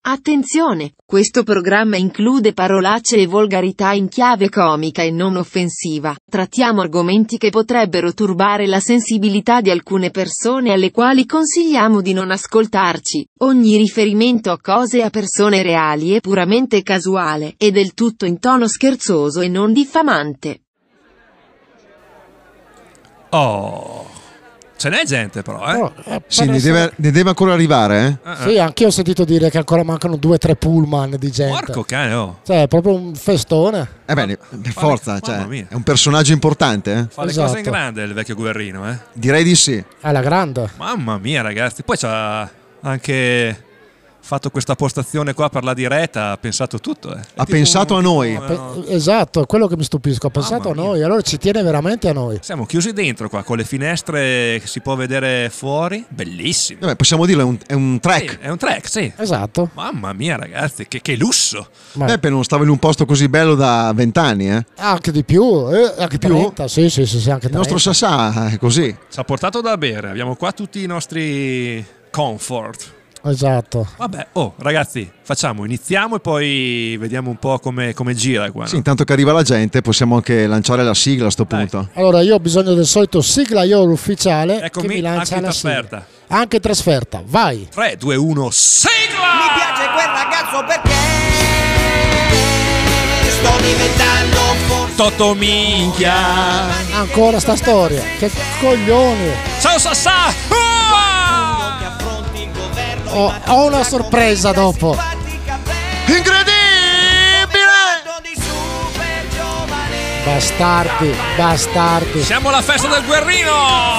Attenzione, questo programma include parolacce e volgarità in chiave comica e non offensiva. Trattiamo argomenti che potrebbero turbare la sensibilità di alcune persone alle quali consigliamo di non ascoltarci. Ogni riferimento a cose e a persone reali è puramente casuale e del tutto in tono scherzoso e non diffamante. Oh, ce n'è gente però, eh? No, Sì, ne deve ancora arrivare, eh? Sì, anche io ho sentito dire che ancora mancano 2 o 3 pullman di gente. Porco cane, oh. Cioè, è proprio un festone. Bene, per forza, mamma cioè, mia. è un personaggio importante, eh? Fa le Esatto. cose in grande il vecchio Guerrino, eh? Direi di sì. Alla grande. Mamma mia, ragazzi. Poi c'ha anche fatto questa postazione qua per la diretta, ha pensato tutto, eh. Ha pensato a noi. Esatto, è quello che mi stupisco. Ha pensato a Mamma noi, allora ci tiene veramente a noi. Siamo chiusi dentro qua con le finestre che si può vedere fuori. Bellissimo. Vabbè, possiamo dirlo, è un Sì, track. è un track, sì. Esatto. Mamma mia, ragazzi, che lusso. Ma Beppe non stava in un posto così bello da 20 anni, eh? anche di più, anche più? 30. Sì, anche Il nostro 30. Sassà è così. Ci ha portato da bere. Abbiamo qua tutti i nostri comfort. Esatto. Vabbè, oh, ragazzi, iniziamo e poi vediamo un po' come gira qua, no? Sì, intanto che arriva la gente possiamo anche lanciare la sigla a sto Dai. punto. Allora io ho bisogno del solito siglaiolo ufficiale Eccomi, che mi lancia anche la trasferta. sigla. Anche trasferta, vai. 3, 2, 1, sigla! Mi piace quel ragazzo perché sto diventando forse Toto minchia! Ancora sta storia. Che coglione. Ciao Sassà! che affronti il governo. Ho una sorpresa dopo. Incredibile! Di super giovane. Bastardi. Siamo alla festa del Guerrino!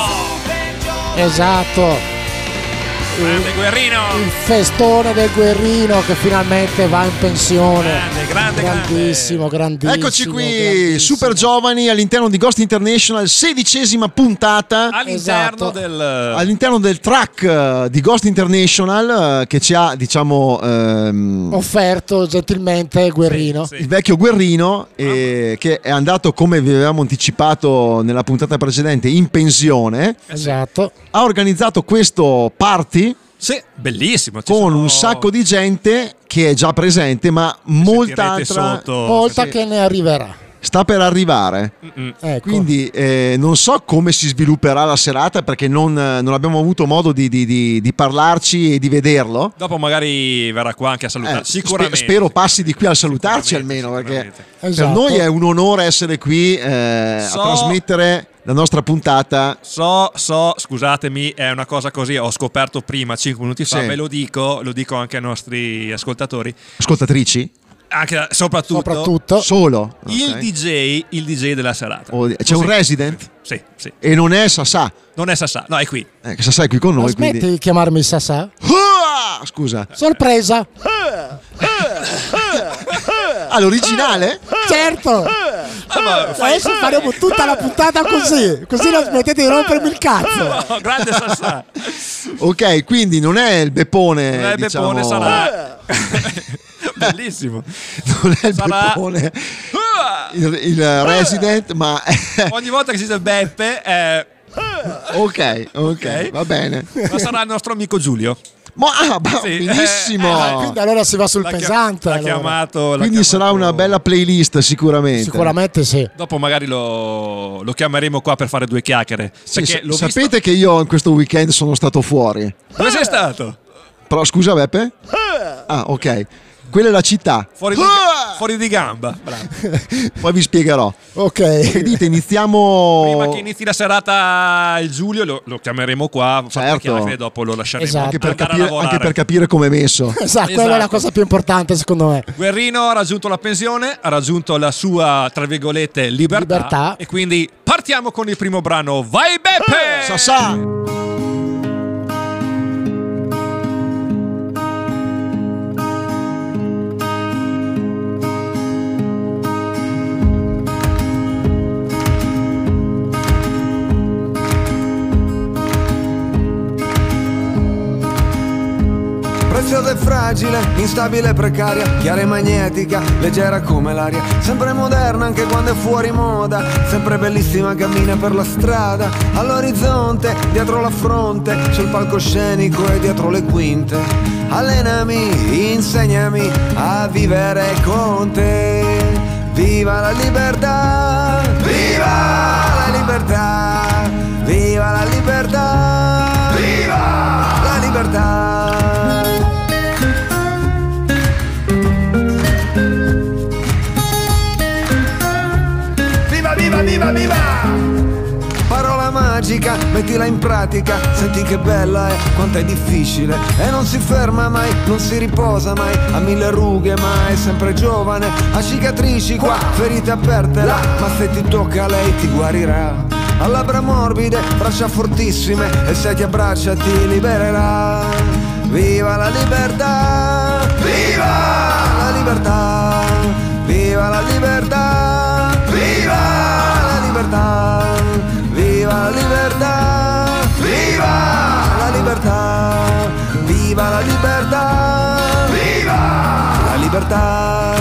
Esatto. Grande Guerrino! Il festone del Guerrino che finalmente va in pensione. Grande. Grandissimo. Eccoci qui, grandissimo. super giovani all'interno di Ghost International, 16ª puntata. All'interno Esatto. All'interno del track di Ghost International che ci ha, diciamo, Offerto gentilmente Guerrino. Sì. il vecchio Guerrino che è andato, come vi avevamo anticipato nella puntata precedente, in pensione. Esatto. Ha organizzato questo party Sì, bellissimo. Ci con sono- un sacco di gente che è già presente, ma molta sentirete altra sotto. Molta sì. che ne arriverà. sta per arrivare. Ecco. Quindi non so come si svilupperà la serata perché non abbiamo avuto modo di parlarci e di vederlo. Dopo magari verrà qua anche a salutare. Sicuramente. Spero passi di qui a salutarci almeno, perché sicuramente. Esatto. per noi è un onore essere qui a trasmettere la nostra puntata. So, scusatemi, è una cosa così, ho scoperto prima 5 minuti fa, Sì. ve lo dico anche ai nostri ascoltatori, Ascoltatrici? anche Soprattutto. Solo? il Ok. DJ della serata. C'è un resident? Sì. E non è Sassà. Non è Sassà, no, è qui. Che Sassà è qui con Ma noi, smetti quindi... di chiamarmi Sassà? Scusa. Sorpresa. L'originale? Certo. Adesso faremo tutta la puntata così non smettete di rompermi il cazzo. No, grande Sassà. Ok, quindi non è il Beppone, Non è il diciamo... Beppone, sarà. Bellissimo. Non è il Sarà- Beppone, il resident, ma... Ogni volta che si dice Beppe, ok, va bene. ma sarà il nostro amico Giulio. Sì, benissimo. Quindi allora si va sul pesante. L'ha allora. chiamato. Quindi sarà una bella playlist sicuramente. Sicuramente sì. Dopo magari lo chiameremo qua per fare 2 chiacchiere. Sì, Perché l'ho sapete visto... che io in questo weekend sono stato fuori. Dove sei stato? Però scusa Beppe? Ok. Quella è la città. Fuori di gamba. Bravo. Poi vi spiegherò. Ok. Che dite, iniziamo... Prima che inizi la serata il Giulio lo chiameremo qua. Certo. E dopo lo lasceremo Esatto. Anche per capire come è messo. Esatto, quella è la cosa più importante secondo me. Guerrino ha raggiunto la pensione, ha raggiunto la sua, tra virgolette, libertà. E quindi partiamo con il primo brano. Vai Beppe! Sassà! Precio del fra fragile, instabile, precaria, chiara e magnetica, leggera come l'aria, sempre moderna anche quando è fuori moda, sempre bellissima, cammina per la strada, all'orizzonte, dietro la fronte, c'è il palcoscenico e dietro le quinte. Allenami, insegnami a vivere con te. Viva la libertà, viva la libertà, viva la libertà, viva la libertà. Viva, viva, viva, viva! Parola magica, mettila in pratica, senti che bella è, quanto è difficile. E non si ferma mai, non si riposa mai, ha 1000 rughe ma è sempre giovane, ha cicatrici qua, ferite aperte là, ma se ti tocca lei ti guarirà. Ha labbra morbide, braccia fortissime, e se ti abbraccia ti libererà. Viva la libertà, viva la libertà, viva la libertà, viva la libertà. Viva la libertà, viva la libertà, viva la libertà, viva la libertà.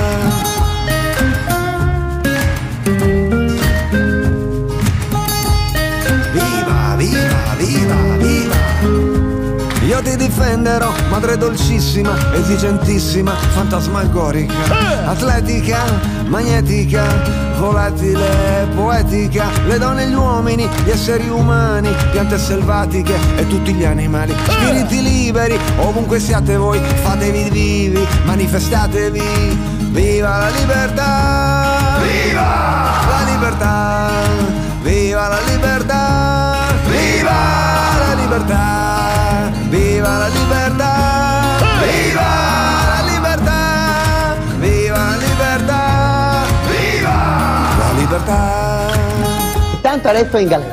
Viva, viva, viva, viva. Io ti difenderò, madre dolcissima, esigentissima, fantasmagorica, atletica, magnetica, volatile, poetica, le donne e gli uomini, gli esseri umani, piante selvatiche e tutti gli animali, spiriti liberi, ovunque siate voi, fatevi vivi, manifestatevi. Viva la libertà, viva la libertà, viva la libertà, viva la libertà, viva la libertà, viva la libertà, viva la libertà, viva la libertà. Tanto adesso in galera.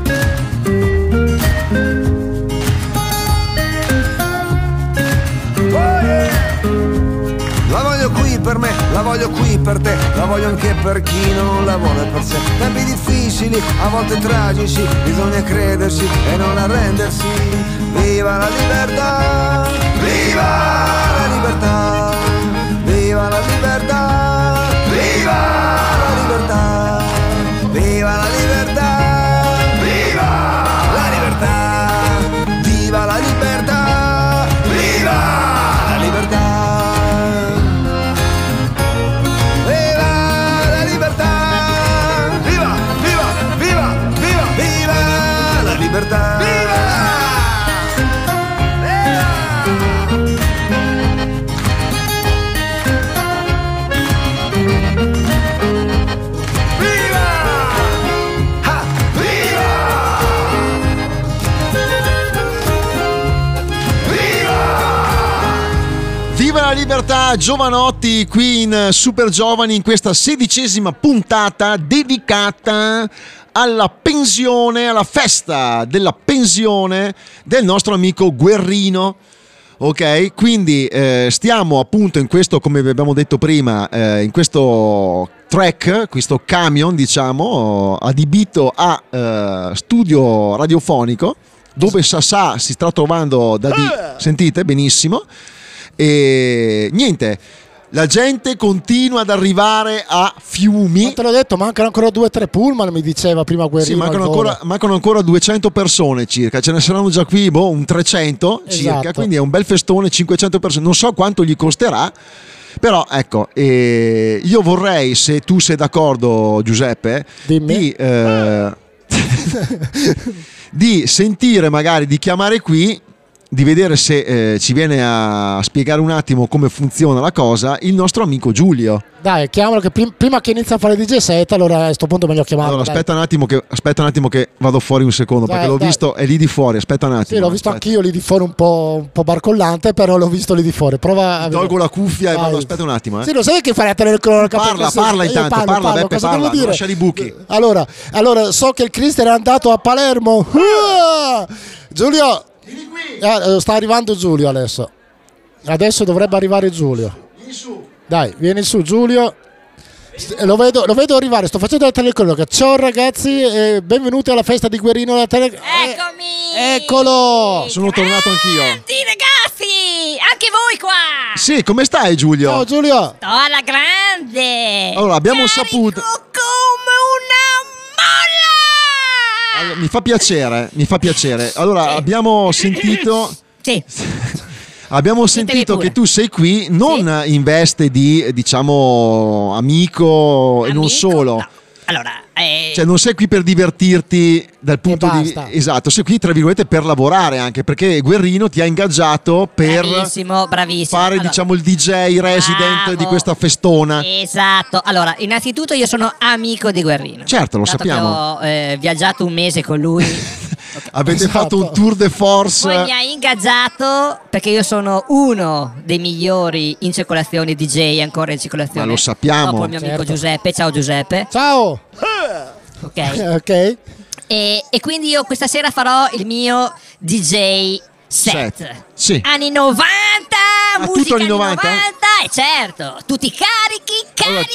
La voglio qui per me, la voglio qui per te, la voglio anche per chi non la vuole per sé. Tempi difficili, a volte tragici, bisogna crederci e non arrendersi. Viva la libertà, viva la libertà, viva la libertà, viva la libertà, viva la libertà, viva la libertà, viva la libertà, viva la libertà. Libertà. Viva! Viva! Ha! Viva! Viva! Viva la libertà, giovanotti, qui in Super Giovani, in questa 16ª puntata dedicata alla pensione, alla festa della pensione del nostro amico Guerrino. Ok, quindi stiamo appunto in questo, come vi abbiamo detto prima, in questo track, questo camion, diciamo, adibito a studio radiofonico, dove Sassà si sta trovando sentite benissimo, e niente. La gente continua ad arrivare a Fiumi. Non te l'ho detto, mancano ancora 2 o 3 pullman, mi diceva prima Guerrino. Sì, mancano ancora 200 persone circa. Ce ne saranno già qui un 300 circa. Esatto. Quindi è un bel festone, 500 persone. Non so quanto gli costerà, però ecco, io vorrei, se tu sei d'accordo, Giuseppe, di sentire, magari di chiamare qui, di vedere se ci viene a spiegare un attimo come funziona la cosa il nostro amico Giulio. Dai, chiamalo, che prima che inizia a fare DJ set, allora a questo punto è meglio chiamarlo. Allora aspetta un attimo che vado fuori un secondo, perché l'ho visto, è lì di fuori, aspetta un attimo. Sì, l'ho visto anch'io lì di fuori, un po' barcollante, però l'ho visto lì di fuori. Prova a tolgo la cuffia e vado, aspetta un attimo. Sì, lo sai che fai a tenere il cronometro? Parla intanto, parla Beppe, cosa parla, devo dire? lascia i buchi. Allora, so che il Cristian è andato a Palermo. Giulio, vieni qui. Sta arrivando Giulio adesso. Adesso dovrebbe arrivare Giulio. Vieni su. Dai, vieni su Giulio. Lo vedo arrivare, sto facendo la telecronaca. Ciao ragazzi, benvenuti alla festa di Guerrino. Eccomi! Eccolo! Sono tornato anch'io. Ragazzi! anche voi qua! Sì, come stai Giulio? Ciao Giulio. Sto alla grande! Allora, abbiamo Carico saputo... come una molla! Mi fa piacere. Allora, abbiamo sentito... Sì. Abbiamo sentito pure. che tu sei qui non in veste di, diciamo, amico e non solo. No. Allora, cioè non sei qui per divertirti dal punto di basta. esatto, sei qui tra virgolette per lavorare, anche perché Guerrino ti ha ingaggiato per bravissimo. fare, Allora, diciamo, il DJ resident bravo. di questa festona. Esatto. Allora, innanzitutto io sono amico di Guerrino. Certo, lo Dato sappiamo. che ho viaggiato un mese con lui. Avete Esatto. fatto un tour de force. Poi mi ha ingaggiato perché io sono uno dei migliori in circolazione DJ ancora in circolazione. Ma lo sappiamo. Dopo il mio amico Certo. Giuseppe. Ciao Giuseppe. Ciao. Ok. Ok. E quindi io questa sera farò il mio DJ set. Sì. Anni 90, musica tutto anni anni 90? e certo, tutti carichi, Allora,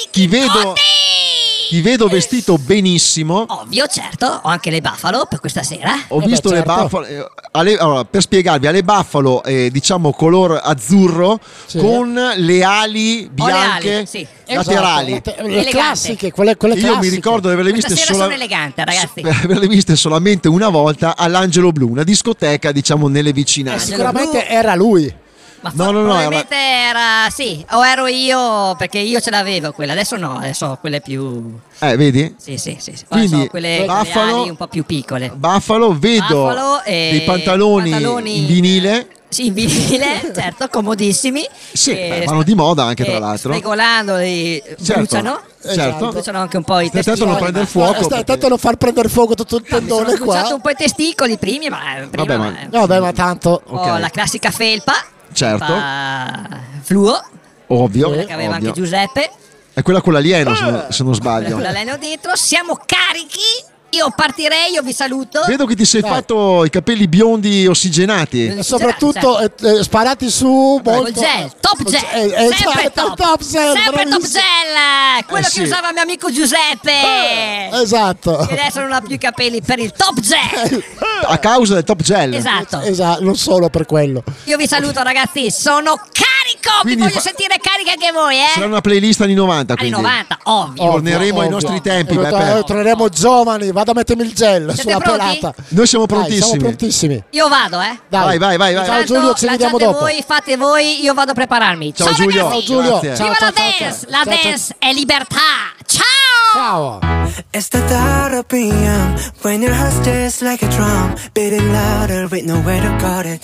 ti vedo vestito benissimo. Ovvio, certo, ho anche le Buffalo per questa sera. Ho beh, visto le certo. Buffalo. Allora, per spiegarvi, alle Buffalo, diciamo color azzurro, Sì. con le ali bianche ali, sì. laterali. Esatto. Le Elegante. classiche, quelle classiche. Io mi ricordo di averle viste, Questa sera sono elegante, ragazzi. averle viste solamente una volta all'Angelo Blu, una discoteca, diciamo, nelle vicinanze. Sicuramente era lui. Ma No, probabilmente era sì, o ero io perché io ce l'avevo quella, adesso no, adesso ho quelle più Vedi? sì. Quindi, Adesso ho quelle Buffalo- ali un po' più piccole. Buffalo, vedo Buffalo e dei pantaloni in vinile. Sì, in vinile, certo, comodissimi. Sì, che vanno di moda anche, tra l'altro. Spregolandoli bruciano. Certo. Bruciano anche un po' i Stai attento a testicoli. non prendere ma- fuoco. Stai perché- attento a non far prendere fuoco tutto il Mi sono tendone bruciato qua. un po' i testicoli primi, ma prima Vabbè, ma- Vabbè, ma tanto. ho ok. la classica felpa. Certo. Felpa fluo, Ovvio, quella che aveva ovvio. anche Giuseppe. È quella con l'alieno, se non sbaglio. Con l'alieno dietro, siamo carichi. Io partirei, io vi saluto. Vedo che ti sei Dai. fatto i capelli biondi ossigenati. E soprattutto sparati su Col molto. gel, top gel, sempre esatto, top, gel, sempre top bravissimo. gel, quello sì. che usava mio amico Giuseppe. Esatto. Che adesso non ha più i capelli per il top gel. A causa del top gel. Esatto. Esatto, non solo per quello. Io vi saluto ragazzi, sono carico, Quindi vi voglio sentire carica anche voi, Sarà una playlist anni 90, Anni quindi. 90, ovvio. Torneremo ai Ovvio. nostri tempi, E Beppe. torneremo giovani. Vado a mettermi il gel Siete sulla pronti? pelata. Noi siamo Dai, prontissimi. siamo prontissimi. Io vado, Dai. Vai. Ciao Intanto Giulio, ci vediamo lanciate dopo. voi, fate voi, io vado a prepararmi. Ciao, Giulio. ragazzi. Ciao Giulio. Grazie. Ciao, Viva la ciao, dance! ciao. La Ciao, ciao. dance è libertà! Ciao! Ciao. It's the thought of being young when your heart just like a drum, beating louder with nowhere to guard it.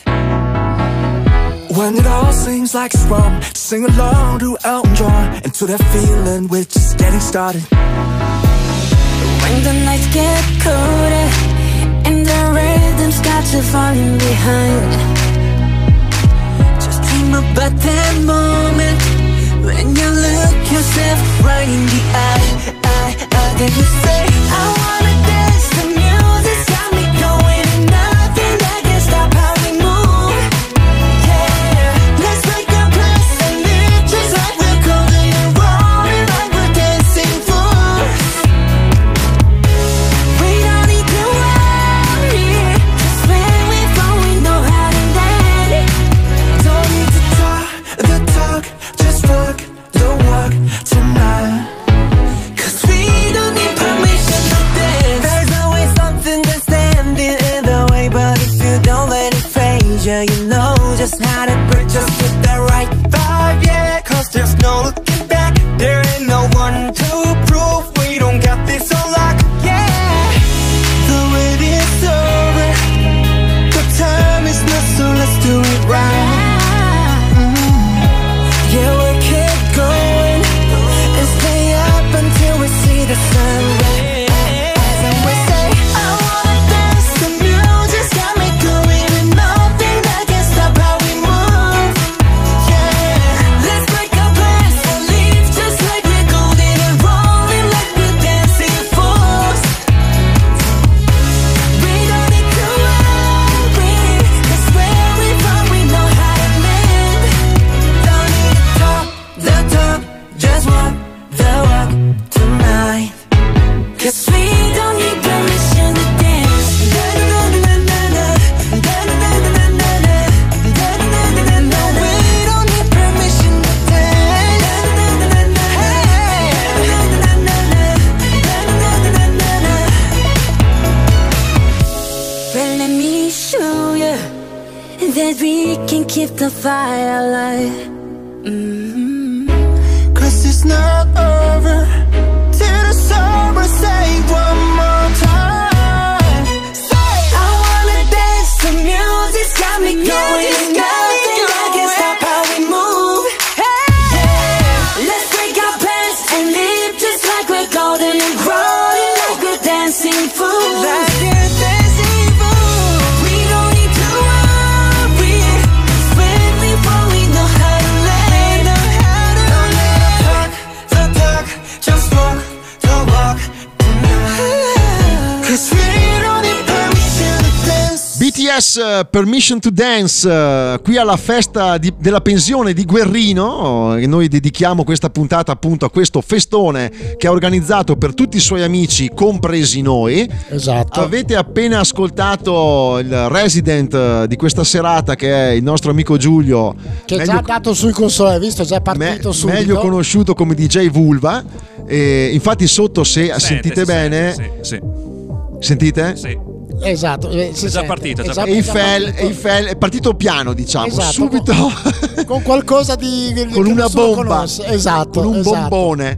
When it all seems like it's wrong, sing along to Elton John and to that feeling we're just getting started. When the nights get colder and the rhythm's got you falling behind, just dream about that moment when you look yourself right in the eye. Then you say, I wanna dance, the music's got me going, and nothing that can stop how we move. Yeah, let's make a place and live just like we're golden and rolling like we're dancing fools. We don't need to worry, 'cause when we're gone we know how to dance. Don't need to talk the talk, just walk the walk tonight. 'Cause we don't need permission to dance. There's always something that's standing in the way, but if you don't let it phase you, you know just how to break, just with the right vibe, yeah. 'Cause there's no looking back, there ain't no one to prove we don't got this on lock, yeah. The wait is over, the time is not, so let's do it right. Yeah, we'll keep going and stay up until we see the sunrise. And we say, I wanna dance, the music's got me going, and nothing that can stop how we move. Yeah, let's break our plans and leave beneath the firelight. Cause it's not over till the summer, say one more time. I wanna dance, the music's got me going. Nothing I can stop how we move. Hey, let's break our plans and live just like we're golden and rolling like we're dancing fools. Like we're dancing fools. We don't need to worry, 'cause when we fall we know how to let. Don't let the talk, just walk the walk tonight. 'Cause we don't need permission to dance. BTS Permission to Dance, qui alla festa della pensione di Guerrino, e noi dedichiamo questa puntata appunto a questo festone che ha organizzato per tutti i suoi amici, compresi noi. Esatto. Avete appena ascoltato il resident di questa serata, che è il nostro amico Giulio, che è già andato sui console, hai visto? È già partito subito. meglio conosciuto come DJ Vulva. E infatti sotto, se sentite bene, sentite? Sì. Esatto, È già partito. Eiffel è partito piano, diciamo, Esatto, subito con qualcosa di con che una nessuno bomba, conosce. Esatto, con un esatto. bombone.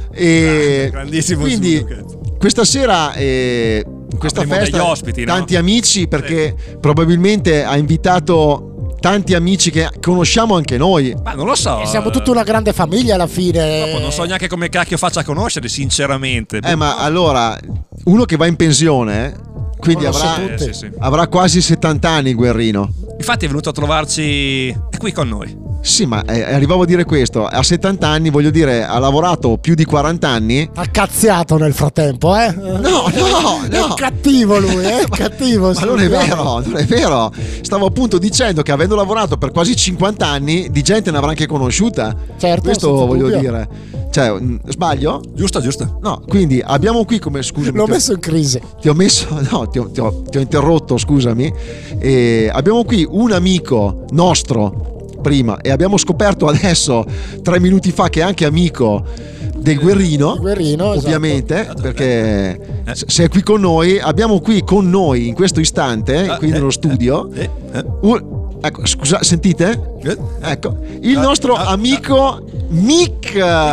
E grandissimo quindi Zucca. questa sera in questa Avremo festa degli ospiti, no? tanti amici, perché probabilmente ha invitato tanti amici che conosciamo anche noi. Ma non lo so. Siamo tutta una grande famiglia alla fine. Dopo non so neanche come cacchio faccia a conoscere, sinceramente. Ma allora, uno che va in pensione, quindi Conosce tutti. avrà quasi 70 anni, Guerrino. Infatti è venuto a trovarci, è qui con noi. Sì, ma arrivavo a dire questo, a 70 anni, voglio dire, ha lavorato più di 40 anni. Ha cazziato nel frattempo, eh? No. È cattivo lui, è cattivo. Ma non è vero. Stavo appunto dicendo che avendo lavorato per quasi 50 anni, di gente ne avrà anche conosciuta. Certo, questo senza voglio dubbio. dire. Cioè, sbaglio? Giusto. No, quindi abbiamo qui come, scusami. L'ho messo in crisi. Ti ho interrotto, scusami. E abbiamo qui un amico nostro prima, e abbiamo scoperto adesso 3 minuti fa che è anche amico del Guerrino, ovviamente, esatto. Perché se è qui con noi, abbiamo qui con noi in questo istante, qui nello studio, ecco, scusa, sentite? Ecco, il nostro amico Mick.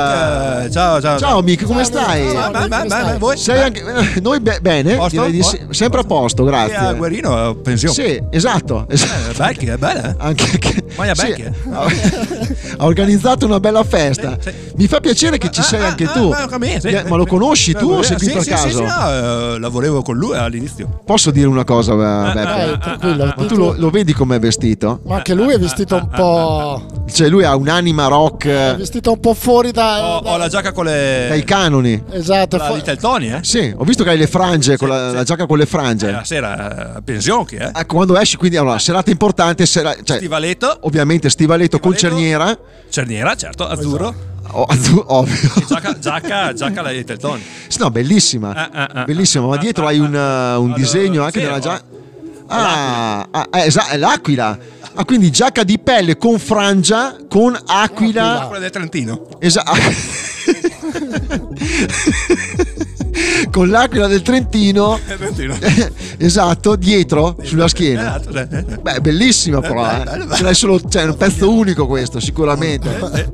Ciao Mick, come stai? Voi? Sei anche, noi bene, Posto? direi di sì, sempre a posto, grazie. Guerrino, pensione. Sì, esatto. Becchi, è bella. Anche che Becchi. ha organizzato una bella festa. Sì. Mi fa piacere che ci sei anche tu. Ma lo conosci tu o sei qui per caso? Sì, lavoravo con lui all'inizio. Posso dire una cosa, Beppe? Tranquillo. Ma tu lo vedi com'è vestito? Ma anche lui è vestito un po'. Cioè, lui ha un'anima rock. È vestito un po' fuori Ho la giacca con le. Dai canoni. Esatto. La Little Tony, Sì, ho visto che hai le frange, con la giacca con le frange. La sera pensionchi, Ecco, quando esci, quindi allora, serata importante, cioè, stivaletto. Ovviamente stivaletto con cerniera. Cerniera, certo, azzurro. Ovvio. Giacca la Little Tony. No, bellissima. Bellissima, ma dietro hai un disegno anche della giacca. Esatto, è l'aquila. Quindi giacca di pelle con frangia con aquila. Quella del Trentino. Esatto. Con l'aquila del Trentino. Esatto, dietro sulla schiena. Beh, bellissima però. Ce l'hai solo, cioè, è un pezzo unico questo, sicuramente.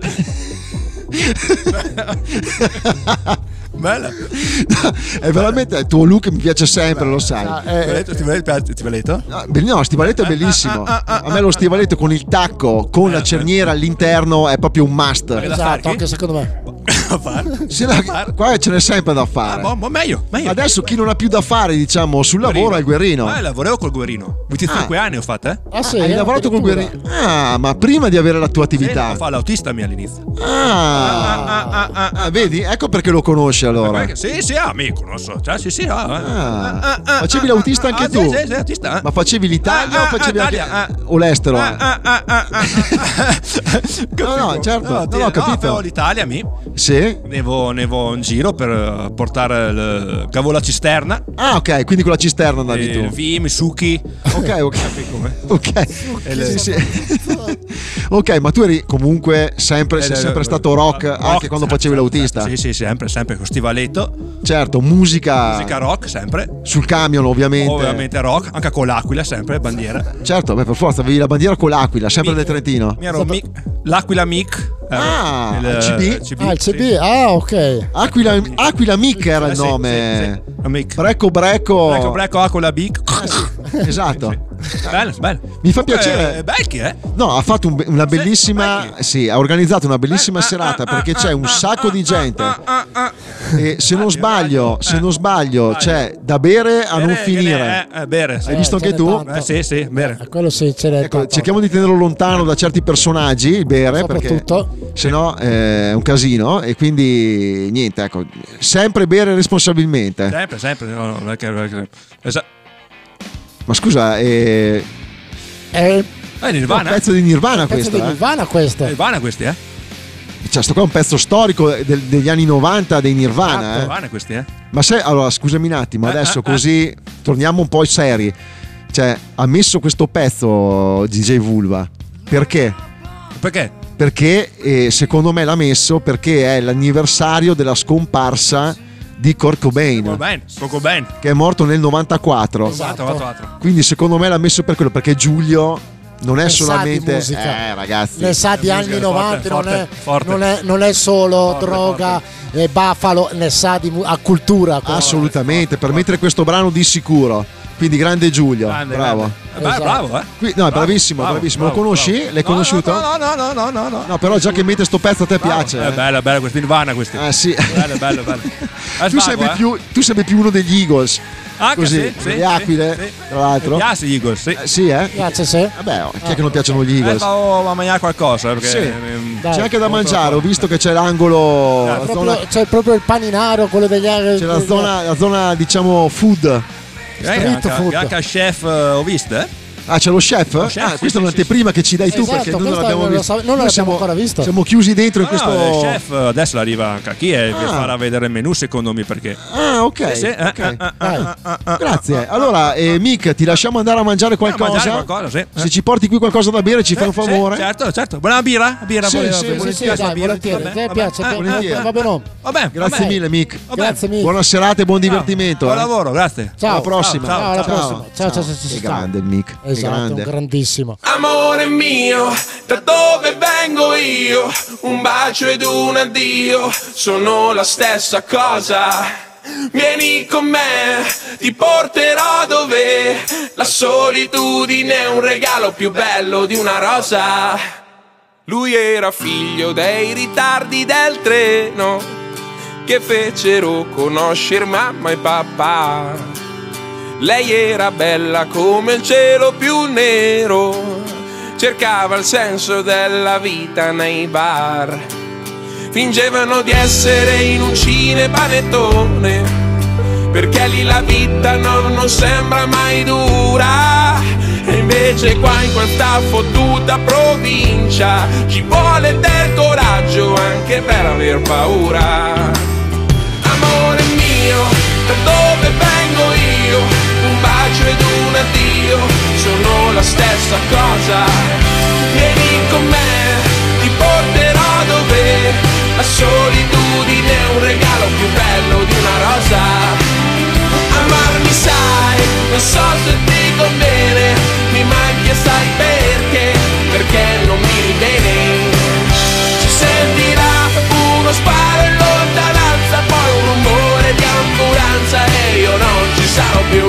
Bella. È veramente il tuo look, mi piace sempre, lo sai. Stivaletto? No, stivaletto è bellissimo. A me lo stivaletto con il tacco, con la cerniera all'interno è proprio un must. Esatto, anche secondo me. Qua ce n'è sempre da fare. Meglio. Adesso chi non ha più da fare, diciamo, sul lavoro è il Guerrino. Lavoravo col Guerino. 25 anni ho fatto, Sì, hai lavorato col Guerino? Ma prima di avere la tua attività. Fa l'autista mia all'inizio. Vedi? Ecco perché lo conosci allora. Sì, amico, non so. Cioè, sì. Facevi l'autista anche tu? Sì, autista. Ma facevi l'Italia o facevi anche o l'estero? No, certo. Non ho capito. L'Italia, Sì. Nevo in giro per portare il cavo la cisterna. Ok, quindi con la cisterna andavi tu. Vim, succhi. Ok. Sì. Ok, ma tu eri comunque sei sempre stato rock anche quando facevi l'autista? Sì, sempre con stivaletto. Certo, musica rock sempre. Sul camion ovviamente. Ovviamente rock, anche con l'Aquila sempre, bandiera. Certo, per forza, avevi la bandiera con l'Aquila, sempre del Trentino. L'Aquila Mic. Il CB? Il CB, ok. Aquila Mic era il nome. Brecco, Aquila Mic. Esatto. Bello. Mi fa piacere. Becchi, No, ha fatto una bellissima. Sì, ha organizzato una bellissima serata perché c'è un sacco di gente. E se non sbaglio, c'è da bere a non finire. Bere. Hai visto anche tu? Sì, bere. Quello sì, ecco, cerchiamo di tenerlo lontano da certi personaggi, il bere, perché se no è un casino. E quindi niente, ecco, sempre bere responsabilmente. Sempre. No, esatto. Ma scusa, Nirvana. Un pezzo di Nirvana questo. Nirvana questo. Nirvana questi, Cioè, sto qua è un pezzo storico degli anni 90 dei Nirvana. Nirvana questi, Ma allora, scusami un attimo, adesso così torniamo un po' seri. Cioè, ha messo questo pezzo DJ Vulva. Perché? Perché secondo me l'ha messo perché è l'anniversario della scomparsa di Kurt Cobain, che è morto nel 94. Esatto. Quindi secondo me l'ha messo per quello, perché Giulio non è solamente musica. Ragazzi, ne sa di anni 90, non è solo droga e Buffalo, ne sa di cultura. Assolutamente, per mettere questo brano di sicuro. Quindi grande Giulio, bravo. Bravo. No, è bravissimo. Lo conosci? L'hai conosciuto? No. No, però già che mette sto pezzo a te piace. È bello questi Nirvana questi. Sì. Bello. Tu sei più uno degli Eagles. Così, le aquile, tra l'altro. Mi piace gli Eagles, sì. Sì, Piace, sì. Vabbè, chi è che non piacciono gli Eagles? Ma mangiare qualcosa, perché c'è anche da mangiare, ho visto che c'è l'angolo. C'è proprio il paninaro, quello degli altri. C'è la zona diciamo food. Anche a chef ho visto, c'è lo chef? Questa è un'anteprima che ci dai tu, perché noi non l'abbiamo visto. Non l'abbiamo ancora visto. Siamo chiusi dentro in questo. Il chef adesso arriva anche a chi vi farà vedere il menù, secondo me, perché. Ok. Grazie. Allora, Mick, ti lasciamo andare a mangiare qualcosa. Se ci porti qui qualcosa da bere, ci fai un favore. Certo. Buona birra? Volentieri. Ti piace? Va bene. Grazie mille, Mick. Grazie mille. Buona serata e buon divertimento. Buon lavoro, grazie. Ciao. Alla prossima. Ciao. Che grande il Mick. Esatto, un grandissimo. Amore mio, da dove vengo io? Un bacio ed un addio sono la stessa cosa. Vieni con me, ti porterò dove la solitudine è un regalo più bello di una rosa. Lui era figlio dei ritardi del treno che fecero conoscere mamma e papà. Lei era bella come il cielo più nero, cercava il senso della vita nei bar. Fingevano di essere in un cinepanettone, perché lì la vita non sembra mai dura. E invece qua in questa fottuta provincia ci vuole del coraggio anche per aver paura. Amore mio, da dove vengo io? Un bacio ed un addio sono la stessa cosa. Vieni con me, ti porterò dove la solitudine è un regalo più bello di una rosa. Amarmi sai, non so se ti conviene, mi manchi assai perché non mi bene. Ci sentirà uno sparo in lontananza, poi un rumore di ambulanza e io non ci sarò più.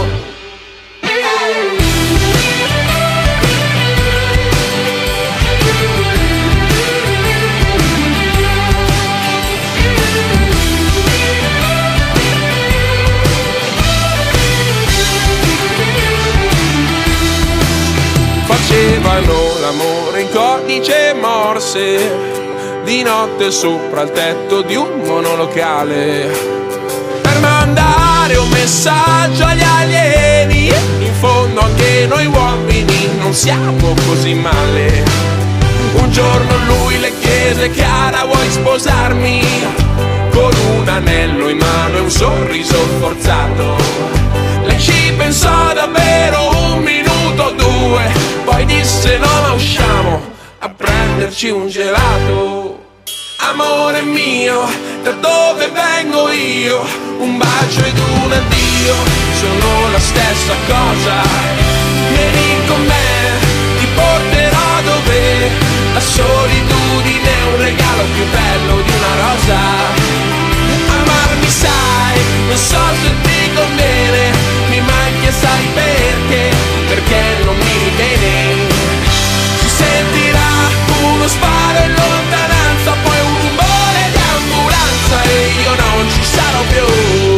Facevano l'amore in codice morse, di notte sopra il tetto di un monolocale, per mandare un messaggio agli alieni. In fondo anche noi uomini non siamo così male. Un giorno lui le chiese: cara, vuoi sposarmi? Con un anello in mano e un sorriso forzato. Lei ci pensò davvero un minuto o due, poi disse: no, ma usciamo, a prenderci un gelato. Amore mio, da dove vengo io? Un bacio ed un addio sono la stessa cosa. Vieni con me, ti porterò dove la solitudine è un regalo più bello di una rosa. Amarmi sai, non so se ti conviene, mi manchi e sai perché non mi viene. Si sentirà uno sparo in lontananza, poi un rumore di ambulanza e io non ci sarò più.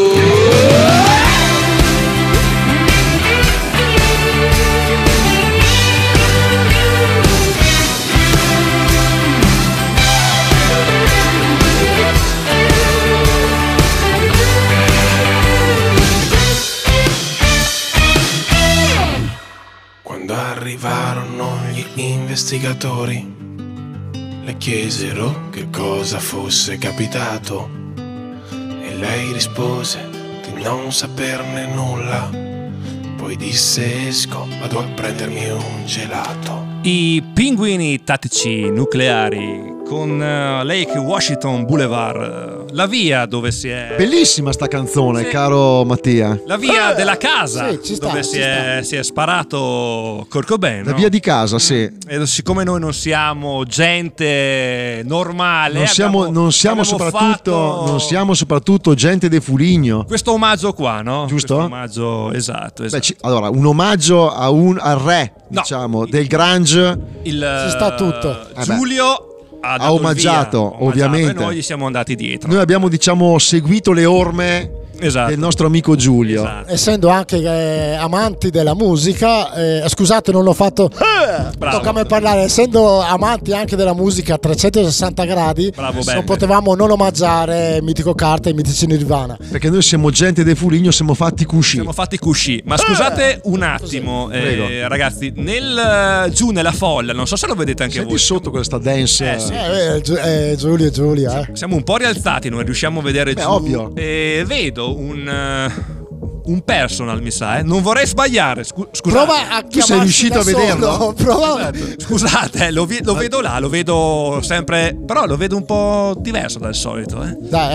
Quando arrivarono gli investigatori, le chiesero che cosa fosse capitato e lei rispose di non saperne nulla. Poi disse esco, vado a prendermi un gelato. I pinguini tattici nucleari con Lake Washington Boulevard, la via dove si è... Bellissima sta canzone, caro Mattia. La via della casa, sì, ci sta, dove si è sparato Kurt Cobain. La no? via di casa, sì. E siccome noi non siamo gente normale, non siamo soprattutto gente de Fuligno. Questo omaggio qua, no? Giusto? Questo omaggio, esatto. Allora, un omaggio al re, diciamo, del grunge. Ci sta tutto. Giulio ha omaggiato, ovviamente. E noi gli siamo andati dietro. Noi abbiamo, diciamo, seguito le orme del nostro amico Giulio. Esatto. Essendo anche amanti della musica, scusate, non l'ho fatto. Tocca a me parlare. Essendo amanti anche della musica a 360 gradi, non potevamo non omaggiare Mitico Carta e Mitici Nirvana. Perché noi siamo gente del Fuligno, siamo fatti cusci. Ma scusate un attimo, ragazzi, giù nella folla, non so se lo vedete anche Senti voi. sotto questa dance. Giulia. Siamo un po' rialzati, non riusciamo a vedere giù. Ovvio. E vedo un personal, mi sa, non vorrei sbagliare. Scusate. Prova a tu sei riuscito a vederlo? Scusate, lo vedo là, lo vedo sempre, però lo vedo un po' diverso dal solito. Dai,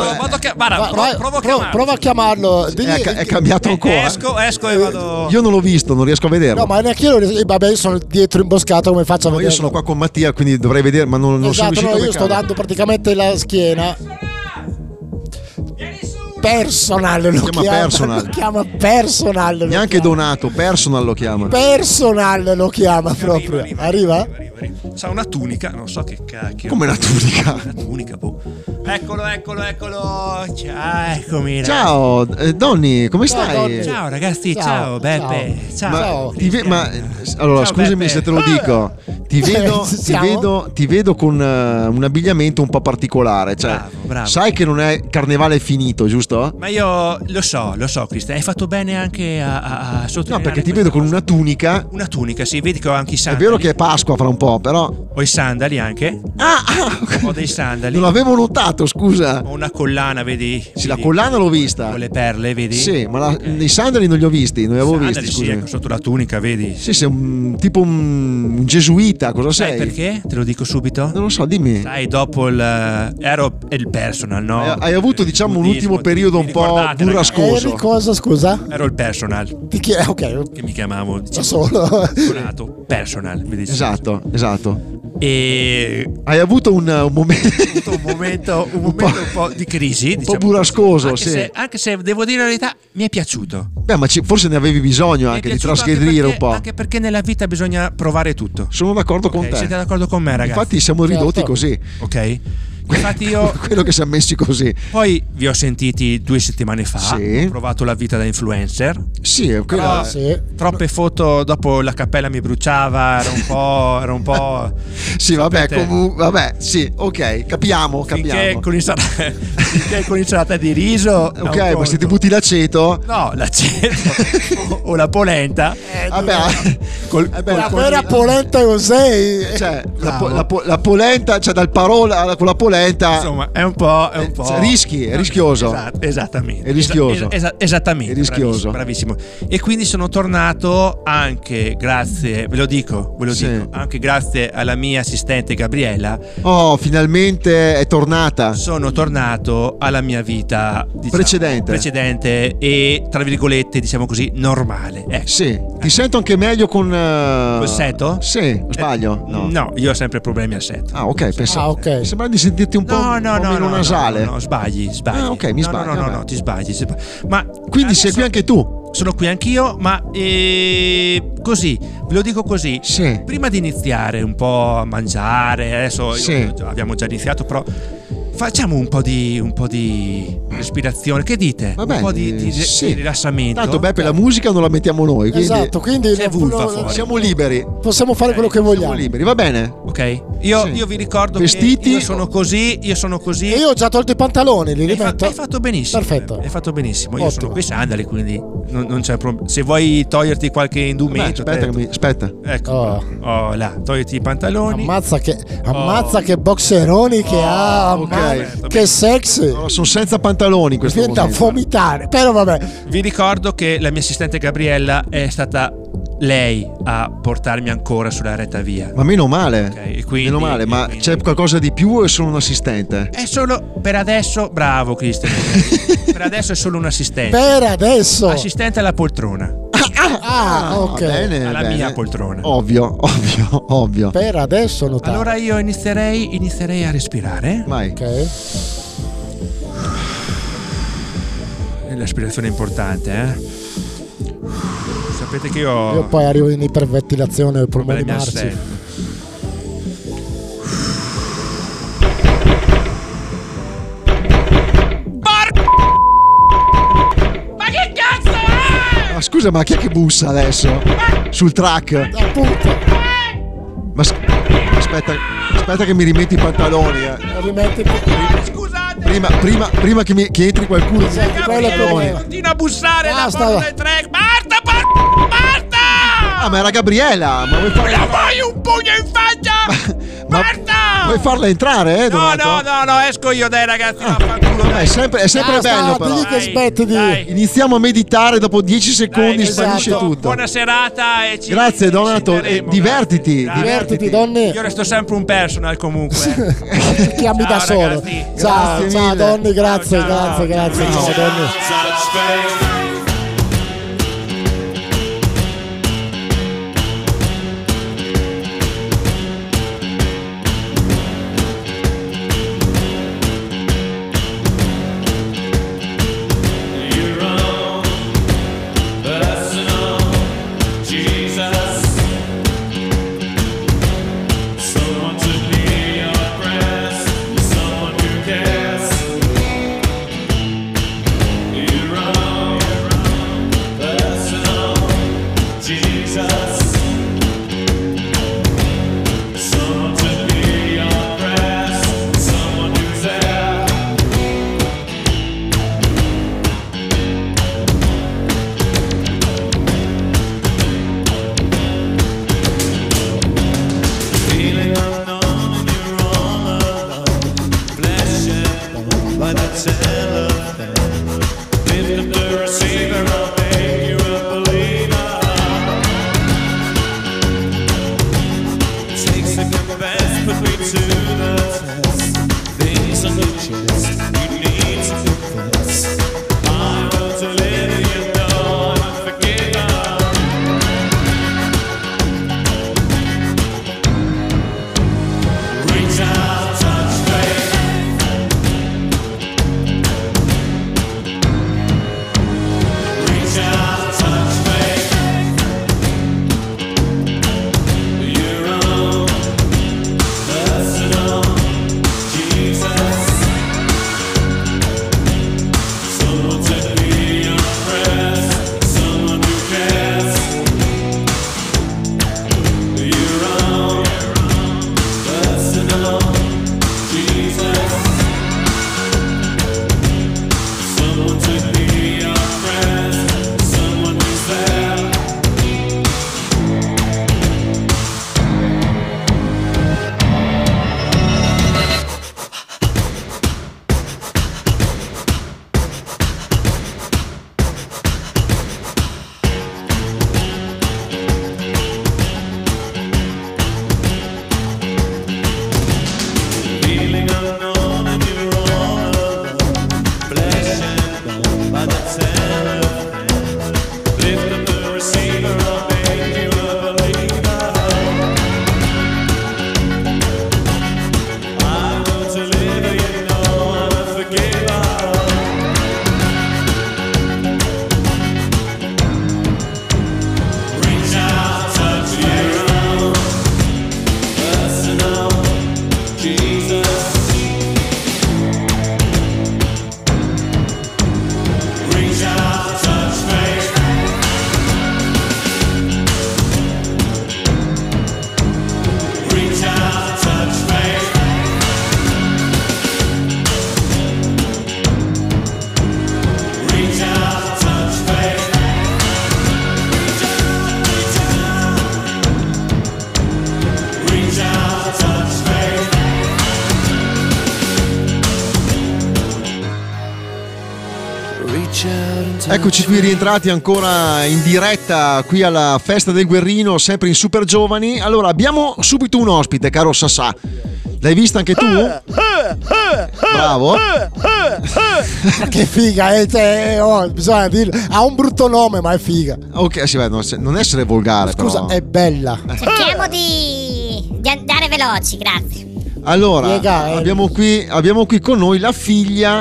prova a chiamarlo. È cambiato ancora. Esco e vado. Io non l'ho visto, non riesco a vederlo. No, ma neanche io. Vabbè, io sono dietro imboscato, come faccio a vedere? Io sono qua con Mattia, quindi dovrei vedere, ma non sono riuscito a io sto dando praticamente la schiena. Personal lo chiama personal. Neanche Donato, personal lo chiama. Personal lo chiama proprio. Arriva? C'ha una tunica, non so che cacchio. Come una tunica? Una tunica, boh. Eccolo. Ciao, eccomi. Ciao, Donny, come stai? Donny. Ciao ragazzi, ciao Beppe. Ciao. Allora, Ciao, scusami Beppe. se te lo dico. Ti vedo con un abbigliamento un po' particolare. Cioè, bravo. sai che non è carnevale finito, giusto? Ma io lo so, Cristian. Hai fatto bene anche a sottolineare. No, perché ti vedo con una tunica. Una tunica, sì, vedi che ho anche i sandali. È vero che è Pasqua fra un po', però. Ho i sandali anche. Ho dei sandali. Non l'avevo notato, scusa. Ho una collana, vedi? Sì, la collana l'ho vista. Con le perle, vedi? Sì, ma i sandali non li ho visti, non li avevo visti, Sì, scusa. ecco, sotto la tunica, vedi? Sì, sei tipo un gesuita, cosa Sai sei? perché? Te lo dico subito. Non lo so, dimmi. Sai, dopo ero il personal, no? Hai avuto, diciamo, un ultimo periodo un po' burrascoso. Cosa, scusa? Ero il personal. Ok. Che mi chiamavo, Da solo. personal, vedi? Esatto. E hai avuto un momento un momento un po' di crisi, un po' burrascoso, anche se devo dire la verità, mi è piaciuto. Beh, ma forse ne avevi bisogno anche di trasgredire un po'. Anche perché nella vita bisogna provare tutto. Sono d'accordo con te. Siete d'accordo con me, ragazzi? Infatti siamo ridotti così. Ok. Infatti io quello che siamo messi così. Poi vi ho sentiti 2 settimane fa. Sì. Ho provato la vita da influencer. Sì, però, troppe foto, dopo la cappella mi bruciava, era un po'. Sì, vabbè, comunque, vabbè, sì, ok, capiamo. Finché con Che con insalata di riso. Ok, ma se ti butti l'aceto. No, l'aceto o la polenta. Vabbè, la vera polenta cos'è? Cioè, la polenta, cioè dal parola con la polenta. Insomma, è un po'. Rischi, è rischioso. Esattamente. È rischioso. Esattamente. È rischioso. Bravissimo. E quindi sono tornato anche grazie, ve lo dico, anche grazie alla mia assistente Gabriella. Oh, finalmente è tornata. Sono tornato alla mia vita, diciamo, precedente e tra virgolette, diciamo così, normale. Sì. Ti sento anche meglio con col setto? Sì, sbaglio? No, io ho sempre problemi al setto. Ah, ok, pensavo. Ok. Sembra di sentirti un po' meno nasale. No, sbagli. Ah, ok, mi sbaglio. No, ti sbagli. Ma quindi sei qui anche tu? Sono qui anch'io, ma così, ve lo dico così. Sì. Prima di iniziare un po' a mangiare, adesso abbiamo già iniziato, però facciamo un po' di respirazione. Che dite? Vabbè, un po' di rilassamento. Tanto Beppe, la musica non la mettiamo noi. Quindi esatto, quindi siamo liberi. Possiamo fare quello che vogliamo. Siamo liberi, va bene? Ok. Io vi ricordo vestiti. Che io sono così. E io ho già tolto i pantaloni, li rimetto. Hai fatto benissimo. Perfetto. Hai fatto benissimo. Io sono qui sandali, quindi non c'è problema. Se vuoi toglierti qualche indumento. Aspetta. Ecco. Là, togliti i pantaloni. Ammazza che boxeroni che ha. Ok. Che sexy. No, sono senza pantaloni in questo momento. Diventa vomitare. Però vabbè. Vi ricordo che la mia assistente Gabriella è stata lei a portarmi ancora sulla retta via. Ma meno male. Okay, quindi, ma c'è qualcosa di più o è solo un assistente? È solo per adesso. Bravo Cristian. Per adesso è solo un assistente. Per adesso. Assistente alla poltrona. Ok. Bene, alla mia poltrona. Ovvio. Per adesso notato. Allora io inizierei a respirare. Vai. Ok. L'aspirazione è importante, Sapete che io poi arrivo in iperventilazione ai polmoni marci. Ma che cazzo è? Ma scusa, ma chi è che bussa adesso? Sul track? Appunto. Ma aspetta che mi rimetti i pantaloni. Scusate. Prima che entri qualcuno. Continua a bussare la porta del track. Marta! Ah, ma era Gabriella. Ma vuoi farla? Vuoi un pugno in faccia? Marta! Vuoi farla entrare, Donato? No, esco io, dai ragazzi. È sempre bello, però. Che smetti di... Iniziamo a meditare, dopo 10 secondi sparisce tutto. Buona serata e grazie, Donato. Divertiti. Divertiti, donne. Io resto sempre un personal comunque. Ti chiami da solo. Ciao, donne, grazie. Ciao, donne. You're wrong. Eccoci qui rientrati ancora in diretta qui alla festa del Guerrino, sempre in Super Giovani. Allora abbiamo subito un ospite, caro Sassà. L'hai vista anche tu? Bravo. Che figa, bisogna dirlo. Ha un brutto nome, ma è figa. Ok, sì, non essere volgare. Scusa, però. È bella. Cerchiamo di andare veloci, grazie. Allora, abbiamo qui con noi la figlia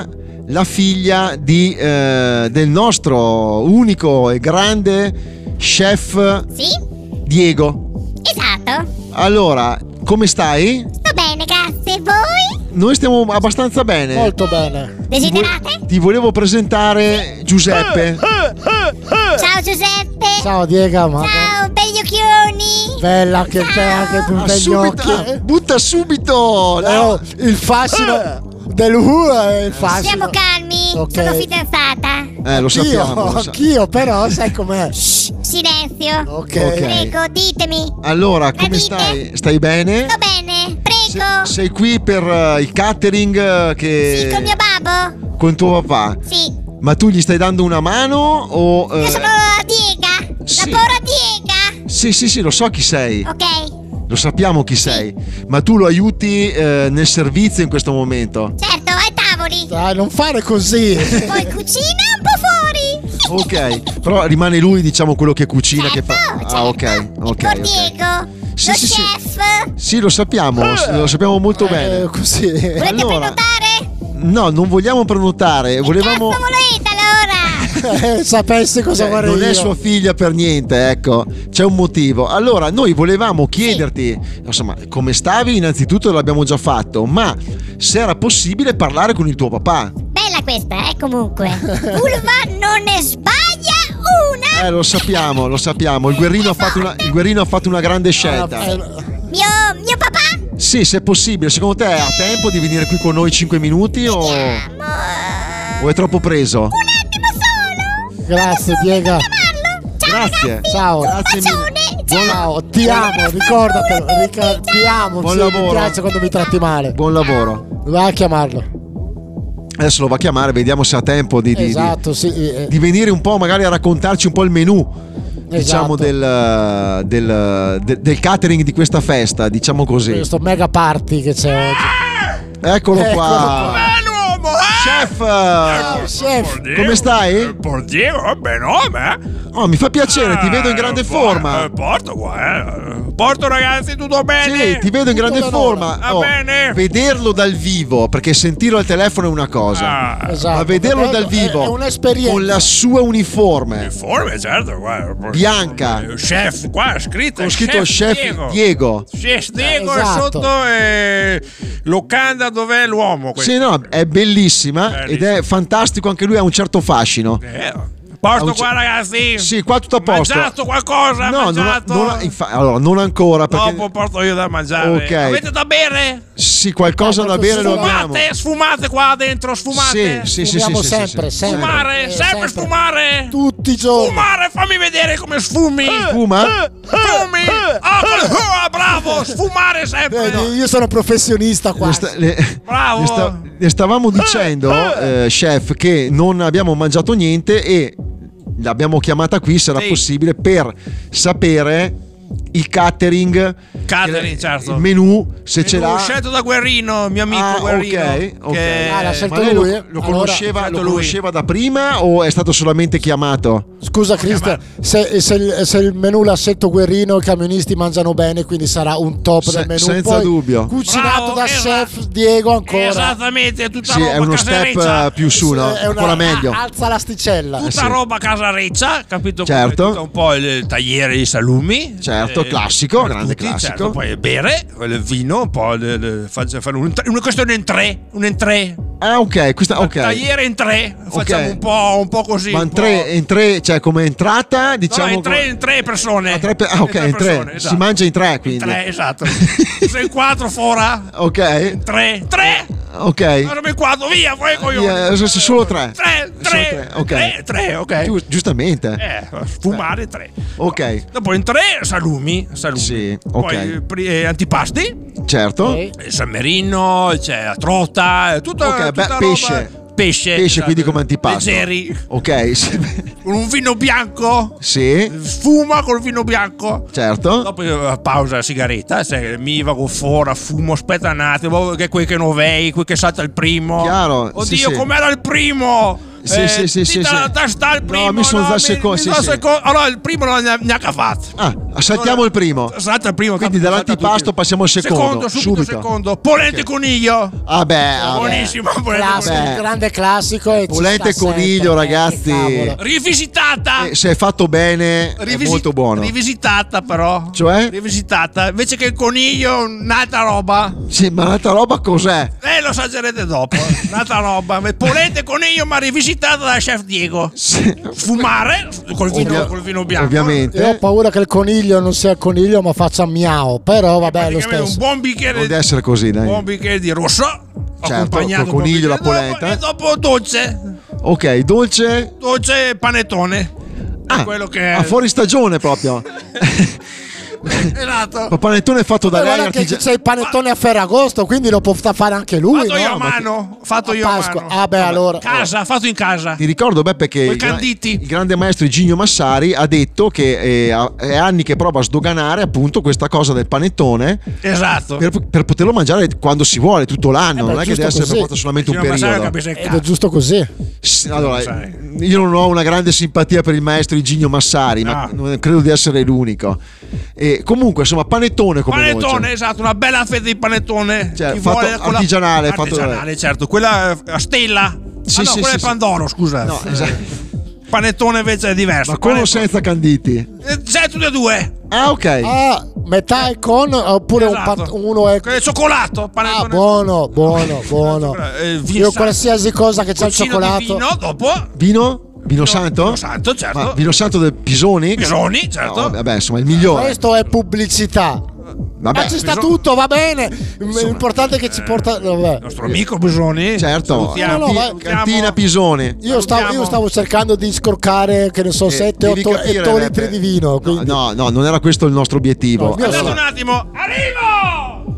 del nostro unico e grande chef Diego. Esatto. Allora, come stai? Sto bene, grazie. E voi? Noi stiamo abbastanza bene. Molto bene. Desiderate? Ti volevo presentare Giuseppe. Ciao Giuseppe. Ciao Diego. Ciao, belli occhioni. Bella che te, che begli occhi. Butta subito. Il fascino del è il fascino. Siamo calmi. Okay. Sono fidanzata. Lo sappiamo. Anch'io, però sai com'è. Silenzio. Ok. Prego, ditemi. Allora, come stai? Stai bene? Sto bene, prego. Sei qui per il catering che... Sì, con mio babbo. Con tuo papà? Sì. Ma tu gli stai dando una mano o... Io sono la Diega. Sì. La povera Diega. Sì, lo so chi sei. Ok. Lo sappiamo chi sei. Ma tu lo aiuti nel servizio in questo momento? Certo, ai tavoli. Dai, non fare così. Poi cucina un po' fuori. Ok, però rimane lui, diciamo, quello che cucina, che fa. Ah, ok. Con Diego. Sì, lo sì, chef. Sì, lo sappiamo molto bene. Così. Volete prenotare? No, non vogliamo prenotare. Volevamo. Cazzo volete allora? Sapessi cosa vorrei non io. è sua figlia per niente, ecco, c'è un motivo. Allora, noi volevamo chiederti, insomma, come stavi, innanzitutto l'abbiamo già fatto, ma se era possibile parlare con il tuo papà. Bella questa, comunque. Ulva non ne sbaglia una. Lo sappiamo. Il Guerrino ha fatto una grande scelta. Mio papà? Sì, se è possibile. Secondo te ha tempo di venire qui con noi 5 minuti o è troppo preso? Un attimo solo. Grazie Diego. Grazie. Ciao. Grazie mille. Ciao, ti amo, ricordatelo, ti amo. Buon lavoro. Mi piace quando mi tratti male. Buon lavoro. Vai a chiamarlo. Adesso lo va a chiamare, vediamo se ha tempo di venire un po', magari a raccontarci un po' il menù, diciamo, del catering di questa festa, diciamo così. Questo mega party che c'è oggi. Eccolo qua. Chef, come stai? Por Diego, benone. Oh, mi fa piacere, ti vedo in grande forma. Porto qua, Porto ragazzi, tutto bene? Sì, ti vedo in grande forma. Va bene. Vederlo dal vivo, perché sentirlo al telefono è una cosa, esatto, ma vederlo dal vivo è un'esperienza. con la sua uniforme. Uniforme, certo, guarda. Bianca. Chef, qua è scritto. Con scritto Chef Diego. Chef Diego Esatto. e sotto locanda dov'è l'uomo. Sì, no, è bellissima ed è fantastico, anche lui ha un certo fascino. Porto qua ragazzi. Sì, qua tutto a posto. Mangiato qualcosa? No, allora non ancora perché... Dopo porto io da mangiare. Ok. Avete da bere? Sì, qualcosa da bere lo abbiamo. Sfumate qua dentro, sfumate. Sì. Sempre. Sfumare, sempre sfumare. Tutti i giorni. Sfumare, fammi vedere come sfumi. Fuma? Fumi. Bravo, sfumare sempre. Io sono professionista qua. Bravo. Le stavamo dicendo, chef, che non abbiamo mangiato niente e l'abbiamo chiamata qui, se era possibile, per sapere il catering, certo. il menù, se ce l'ha. Scelto da Guerrino, mio amico Guerrino. Ok. L'ha scelto Ma lui? Lo conosceva da prima o è stato solamente chiamato? Scusa Cristian, se il menù l'ha scelto Guerrino, i camionisti mangiano bene, quindi sarà un top del menù. Senza poi dubbio. Cucinato da chef Diego ancora. Esattamente, tutta Sì, roba è uno casareccia. step più su, no? Ancora meglio. Alza l'asticella. Tutta roba casareccia, capito? Certo. Tutta un po' il tagliere di salumi. Certo, classico, grande classico. Certo, poi bere, il vino, un po' fare una questione in tre. Ah, ok, questa ok. Tagliere in tre, facciamo un po' così. Ma in tre, cioè come entrata, diciamo. No, in tre persone. Ok, in tre. Persone, esatto. Si mangia in tre, quindi. In tre, esatto. Se in quattro fuori. Ok. In tre. Ok. Allora in quattro, via, poi coglione. Solo tre. Tre. Ok. Tre, ok. Giustamente. Sfumare tre. Ok. Dopo in tre salumi. Sì, ok. Poi antipasti. Certo. Il San Marino, c'è la trota, tutta Ok, roba. pesce. pesce. Pesce, quindi come antipasto. Leggeri. Ok. Con un vino bianco. Sì. Sfuma col vino bianco. Certo. Dopo pausa sigaretta, mi vago fuori, fumo, aspetta un attimo, che quei che non vei, quei che salta il primo. Chiaro. Oddio, sì. com'era il primo? Sì. Sta il primo. No, mi sono da secondo. Allora il primo non ne ha cavato. Saltiamo il primo. Salta il primo. Quindi dall'antipasto passiamo al secondo. Subito. Secondo. Polente coniglio. Buonissimo. Grande classico. E polente coniglio, ragazzi. Rivisitata. Se è fatto bene, è molto buono. Rivisitata, però. Cioè? Rivisitata. Invece che il coniglio, un'altra roba. Sì, ma l'altra roba cos'è? Lo assaggerete dopo. Un'altra roba. Polente coniglio, ma rivisitata da chef Diego. Fumare col vino bianco. Ovviamente. Io ho paura che il coniglio non sia il coniglio, ma faccia miau. Però vabbè, lo stesso. Un buon bicchiere. Non deve essere così, dai. Un buon bicchiere di rosso. Certo, col coniglio, la polenta. E dopo dolce. Ok, dolce. Dolce panettone. Quello che è. Fuori stagione proprio. Esatto. Il panettone è fatto da lei. C'è il panettone a Ferragosto, quindi lo può fare anche lui. Fatto io a mano. Fatto io a mano. Allora. Fatto in casa. Ti ricordo, Beppe, che il grande maestro Igino Massari ha detto che è anni che prova a sdoganare appunto questa cosa del panettone. Esatto. Per poterlo mangiare quando si vuole, tutto l'anno. Non è che deve essere per forza solamente un periodo. Ed è giusto così. Allora, io non ho una grande simpatia per il maestro Igino Massari, ma credo di essere l'unico. E comunque, insomma, panettone come dolce. Esatto, una bella fetta di panettone. Fatto artigianale. Artigianale, certo. Quella a stella. Quella è Pandoro, scusa. No, esatto. Panettone invece è diverso. Ma con o senza canditi? C'è tutte e due. Ok. Metà è con, oppure uno è cioccolato. Panettone. Buono. Io qualsiasi cosa che c'è il cioccolato. Vino dopo. Vino santo? Vino santo, certo. Ma vino santo del Pisoni? Pisoni, certo. No, vabbè, insomma, il migliore. Questo è pubblicità. Vabbè, ma ci sta tutto, va bene. L'importante è che ci porta. Il nostro amico Pisoni. Certo. Cantina Pisoni. Io stavo cercando di scorcare, che ne so, 7-8 litri di vino. No, non era questo il nostro obiettivo. Aspetta un attimo. Arrivo!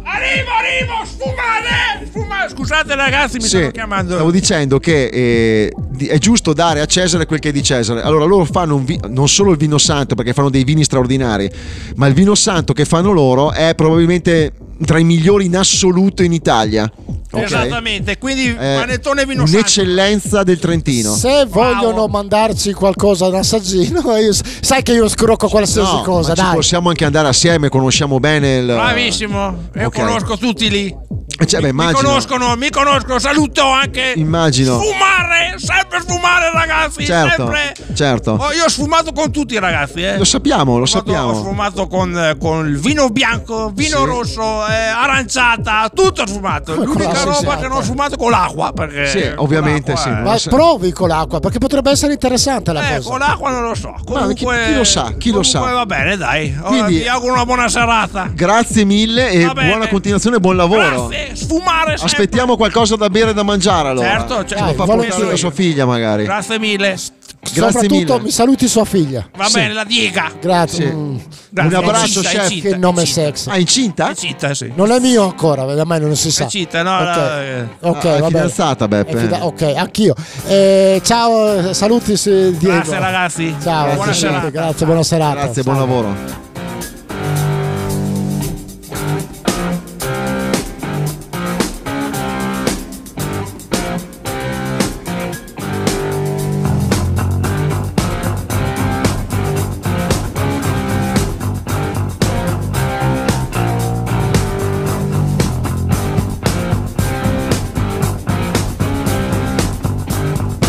Sfumare. Scusate ragazzi, mi stanno chiamando. Stavo dicendo che è giusto dare a Cesare quel che è di Cesare. Allora loro fanno non solo il vino santo, perché fanno dei vini straordinari, ma il vino santo che fanno loro è probabilmente tra i migliori in assoluto in Italia. Okay? Esattamente, quindi panettone vino santo, un'eccellenza del Trentino. Se vogliono mandarci qualcosa ad assaggino, sai che io scrocco qualsiasi cosa, dai. Ci possiamo anche andare assieme, conosciamo bene bravissimo, io conosco tutti lì. Mi conoscono, saluto anche. Immagino. Sempre sfumare ragazzi, certo. Io ho sfumato con tutti i ragazzi, Lo sappiamo. Ho sfumato con il vino bianco, vino rosso, aranciata, tutto sfumato. L'unica roba che non ho sfumato con l'acqua, perché sì, ovviamente sì. Ma provi con l'acqua, perché potrebbe essere interessante la cosa. Con l'acqua non lo so. Comunque, chi lo sa. Va bene, dai. Quindi, vi auguro una buona serata. Grazie mille e buona continuazione e buon lavoro. Grazie. Sfumare sempre. Aspettiamo qualcosa da bere e da mangiare allora. Certo. Lo fa portare da sua figlia magari. Grazie mille. Soprattutto mi saluti sua figlia. Va bene, la Diega. Grazie. Un abbraccio, chef. Che nome sexy. Incinta? Incinta, sì. Non è mio ancora, da me non si sa. Incinta, no. Ok, è va fidanzata, Beppe. Ok, anch'io. Ciao, saluti Diego. Grazie ragazzi. Ciao, buona serata. Grazie, buona serata. Grazie, buon lavoro.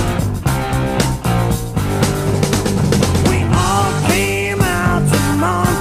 We all came out to Montreal.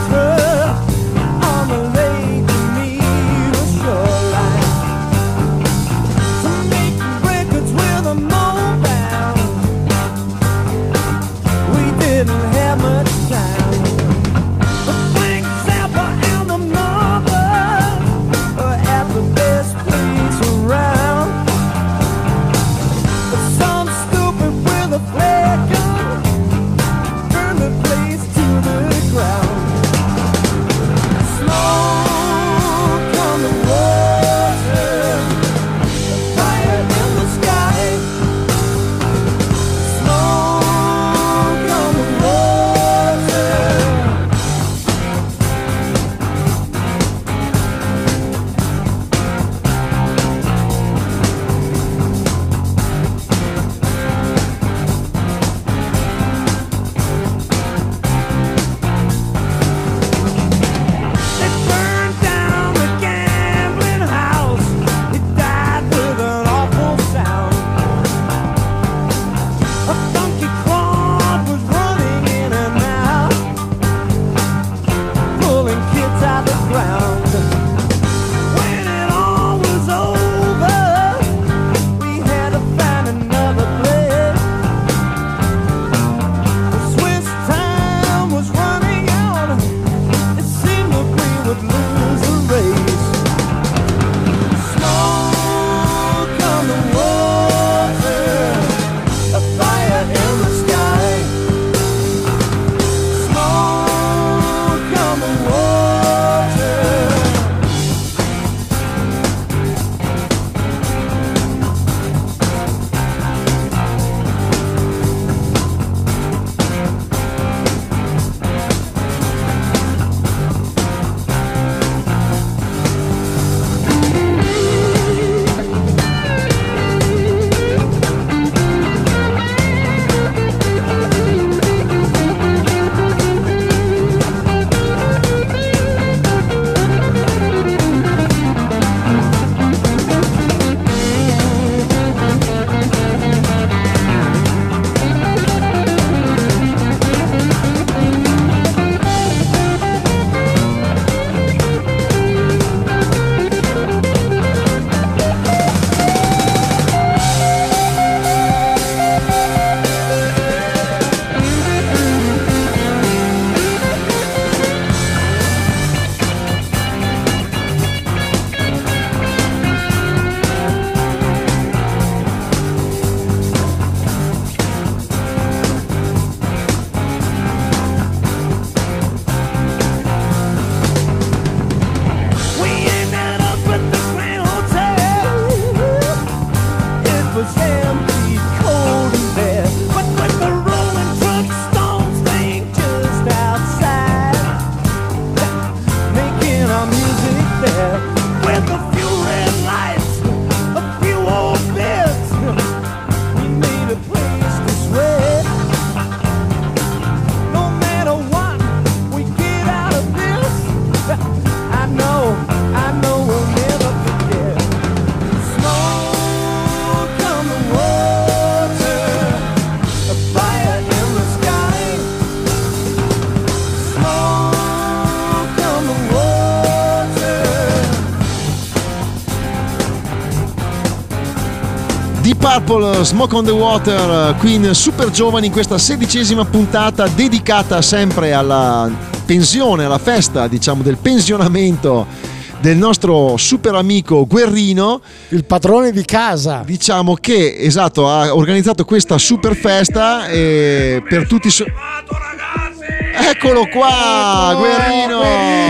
Deep Purple, Smoke on the Water, Queen, super giovani in questa 16ª puntata dedicata sempre alla pensione, alla festa, diciamo, del pensionamento del nostro super amico Guerrino, il padrone di casa. Diciamo che, esatto, ha organizzato questa super festa per tutti Eccolo qua, Guerrino,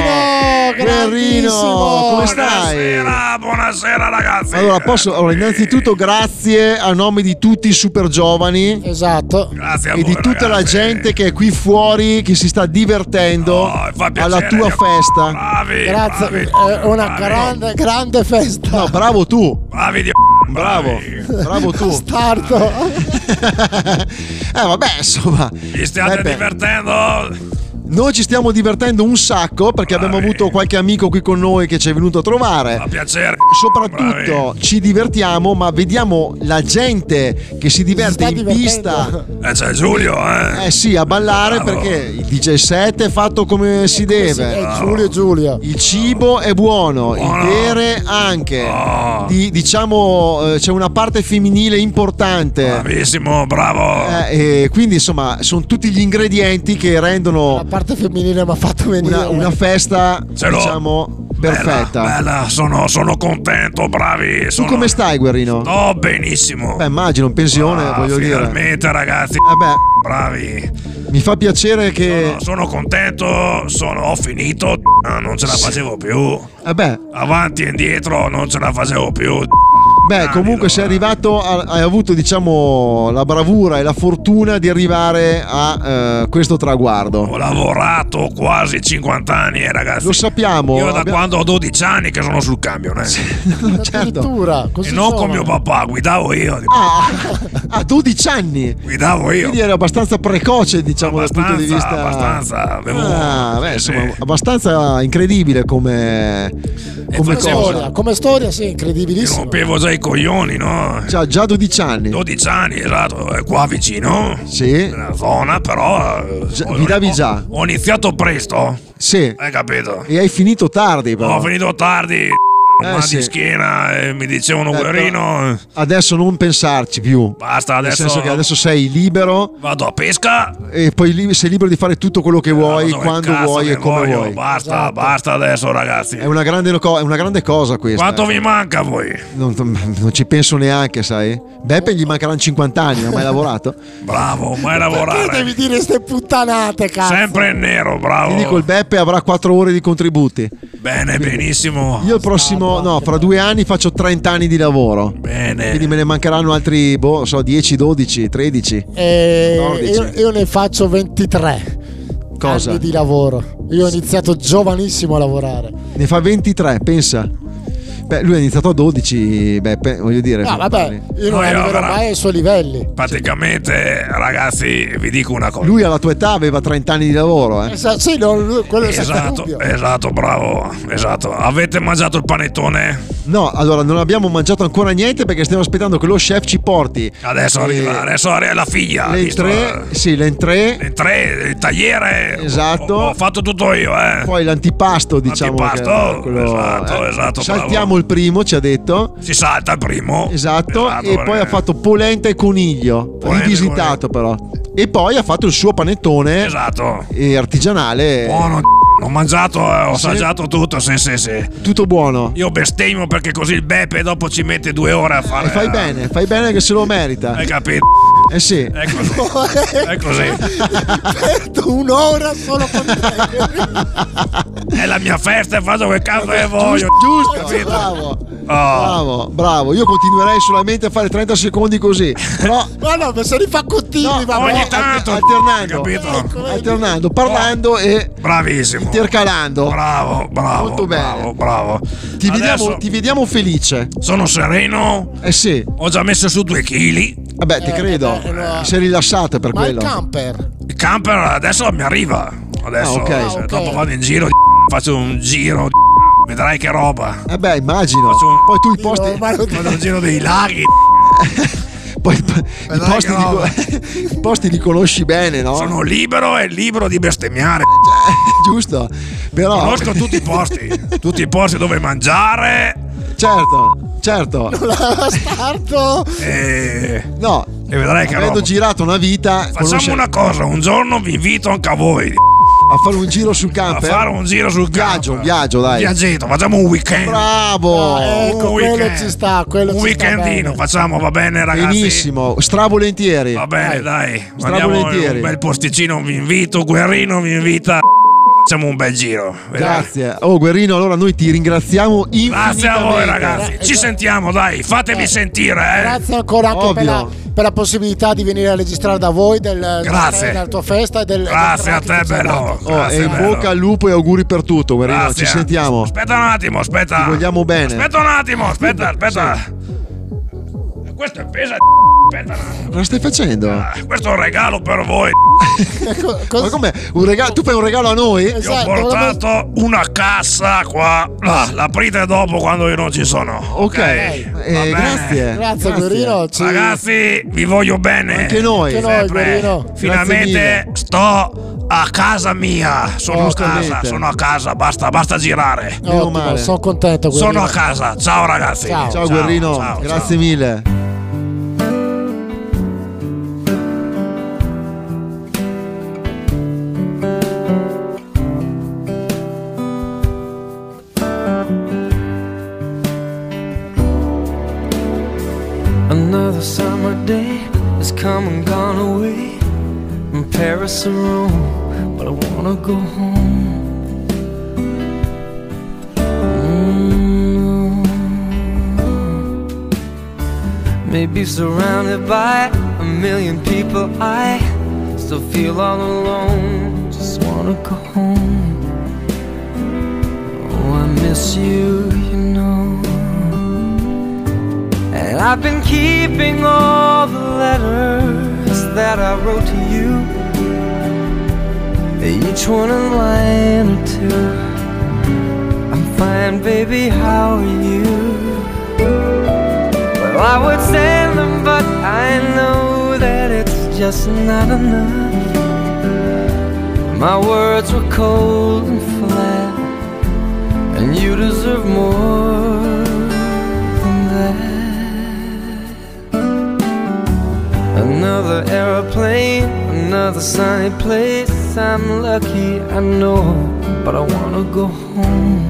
come stai? Buonasera ragazzi. Allora, innanzitutto grazie a nome di tutti i super giovani. Esatto. Grazie a voi, e di tutta la gente che è qui fuori, che si sta divertendo alla tua festa. Bravi, grazie, è una grande festa. No, bravo tu. Bravi, bravo tu. Bastardo. Vabbè, insomma. Vi state divertendo? Noi ci stiamo divertendo un sacco perché abbiamo avuto qualche amico qui con noi che ci è venuto a trovare. Fa piacere. Soprattutto ci divertiamo, ma vediamo la gente che si diverte in pista. C'è Giulio, sì, a ballare. Bravo. Perché il DJ set è fatto come si deve. Giulio. Il cibo è buono, il bere anche. Diciamo c'è una parte femminile importante. Bravissimo, bravo. E quindi insomma sono tutti gli ingredienti che rendono la parte femminile mi ha fatto venire una festa, diciamo, perfetta. Bella, sono contento, bravi. Tu come stai, Guerrino? Sto benissimo. Immagino in pensione, voglio finalmente, dire. ragazzi. Bravi. Mi fa piacere che sono contento, ho finito, non ce la facevo più. Avanti e indietro non ce la facevo più. Comunque sei arrivato, hai avuto, diciamo, la bravura e la fortuna di arrivare a questo traguardo. Ho lavorato quasi 50 anni, ragazzi. Lo sappiamo. Io da quando ho 12 anni che sono sul cambio, certo. E non con mio papà, guidavo io. A 12 anni? Guidavo io. Quindi eri abbastanza precoce, diciamo, dal punto di vista. Abbastanza. Abbastanza incredibile come cosa. Come storia, sì, incredibilissimo. Rompevo già i coglioni, no? Già 12 anni. 12 anni, esatto, è qua vicino. Sì. Nella zona, però. Guidavi già. Ho iniziato presto. Sì. Hai capito? E hai finito tardi, però. Ho finito tardi. Mal di schiena, mi dicevano Guerrino. Adesso non pensarci più. Basta, adesso. Nel senso che adesso sei libero. Vado a pesca. E poi sei libero di fare tutto quello che vuoi, quando vuoi e come vuoi. Basta adesso, ragazzi. È una grande cosa questa. Quanto vi manca a voi? Non ci penso neanche, sai. Beppe gli mancheranno 50 anni, non ha mai lavorato. Bravo, mai lavorare. Perché devi dire ste puttanate, cazzo? Sempre in nero, bravo. Ti dico, il Beppe avrà 4 ore di contributi. Bene, benissimo. Io il prossimo, fra 2 anni faccio 30 anni di lavoro. Bene. Quindi me ne mancheranno altri, 10, 12, 13. 14. Io ne faccio 23. Cosa? Anni di lavoro. Io ho iniziato giovanissimo a lavorare. Ne fa 23, pensa. Lui ha iniziato a 12, voglio dire. No, vabbè, io non arriverò mai ai suoi livelli. Praticamente, ragazzi, vi dico una cosa. Lui alla tua età aveva 30 anni di lavoro, Sì, quello è esatto, bravo. Esatto. Avete mangiato il panettone? No, allora non abbiamo mangiato ancora niente perché stiamo aspettando che lo chef ci porti. Adesso arriva la figlia. Le entrée, il tagliere. Esatto. Ho fatto tutto io, Poi l'antipasto, diciamo. Esatto. Saltiamo il primo, ci ha detto. Si salta il primo. Esatto. E poi ha fatto polenta e coniglio. Rivisitato però. E poi ha fatto il suo panettone. Esatto. Artigianale. Buono. Ho mangiato, ho assaggiato tutto, sì. Tutto buono. Io bestemmio perché così il Beppe dopo ci mette 2 ore a fare. E fai bene che se lo merita. Hai capito? Sì. È così. Perdo un'ora solo con te. È la mia festa e faccio quel cazzo che voglio. Giusto, bravo. Io continuerei solamente a fare 30 secondi così. Però no, ma se li fa continui, ogni tanto alternando, parlando e bravissimo. Intercalando. Bravo. Molto bene. Bravo. Ti vediamo felice. Sono sereno. Sì. Ho già messo su 2 chili. Vabbè, ti credo. Mi sei rilassato per quello. Il camper adesso mi arriva. Adesso dopo vado in giro, faccio un giro. Vedrai che roba. Immagino. Poi tu vado in giro dei laghi. Poi i posti li conosci bene, no? Sono libero di bestemmiare. Giusto. Però conosco tutti i posti dove mangiare. Certo. Certo. La starto. No. E vedrai che avendo girato una vita. Facciamo una cosa, un giorno vi invito anche a voi a fare un giro sul camper. A fare un giro sul camper. Un viaggio, dai. Viaggetto, facciamo un weekend. Bravo. Ecco, quello ci sta. Un weekendino facciamo, va bene, ragazzi? Benissimo, stravolentieri. Va bene, dai. Stravolentieri. Un bel posticino, vi invito. Guerrino mi invita. Facciamo un bel giro. Grazie. Oh, Guerrino, allora noi ti ringraziamo infinitamente. Grazie a voi, ragazzi. Ci sentiamo, dai. Fatevi sentire. Grazie ancora anche per la possibilità di venire a registrare da voi della tua festa. Grazie a te, bello. E in bocca al lupo e auguri per tutto, Guerrino. Grazie. Ci sentiamo. Aspetta un attimo, aspetta. Ti vogliamo bene. Aspetta un attimo, aspetta. Questo è pesa. Aspetta. Cosa stai facendo? Questo è un regalo per voi. Ma com'è? Un regalo? Tu fai un regalo a noi? Ti ho portato una cassa qua. L'aprite dopo quando io non ci sono. Ok. Grazie. Grazie, Guerrino. Ragazzi, vi voglio bene. Anche noi. Guerrino. Finalmente sto a casa mia. Sono a casa. Basta girare. Ottimo, sono contento, Guerrino. Sono a casa. Ciao, ragazzi. Ciao Guerrino. Ciao, grazie mille. Another summer day has come and gone away from Paris or Rome, but I wanna go home. Maybe surrounded by a million people, I still feel all alone. Just wanna go home. Oh, I miss you, you know. And I've been keeping all the letters that I wrote to you, each one a line or two. I'm fine, baby, how are you? Well, I would send them, but I know that it's just not enough. My words were cold and flat, and you deserve more than that. Another aeroplane, another sunny place. I'm lucky, I know, but I wanna go home.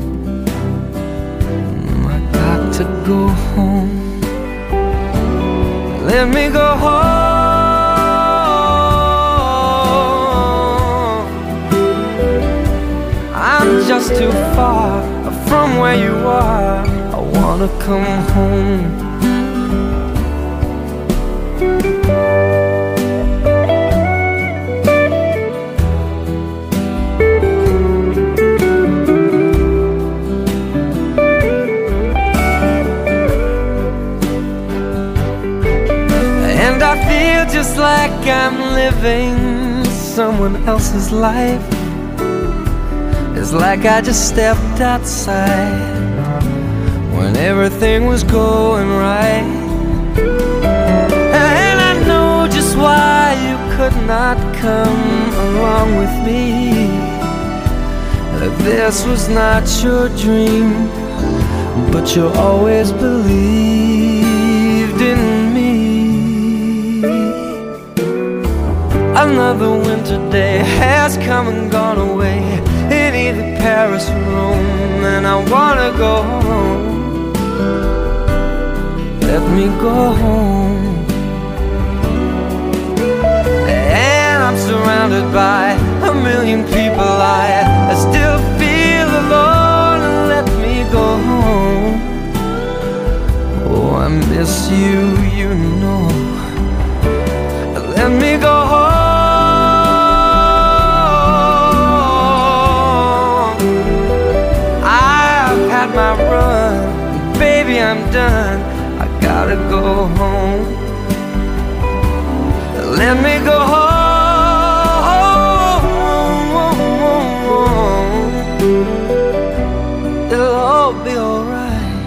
I got to go home. Let me go home. I'm just too far from where you are. I wanna come home. And I feel just like I'm living someone else's life. It's like I just stepped outside when everything was going right. And I know just why you could not come along with me. This was not your dream, but you always believed in me. Another winter day has come and gone away in either Paris or Rome, and I wanna go home. Let me go home. And I'm surrounded by a million people. I still feel alone. Let me go home. Oh, I miss you, you know. Let me go home. I've had my run, baby, I'm done. I gotta go home. Let me go home. It'll all be alright.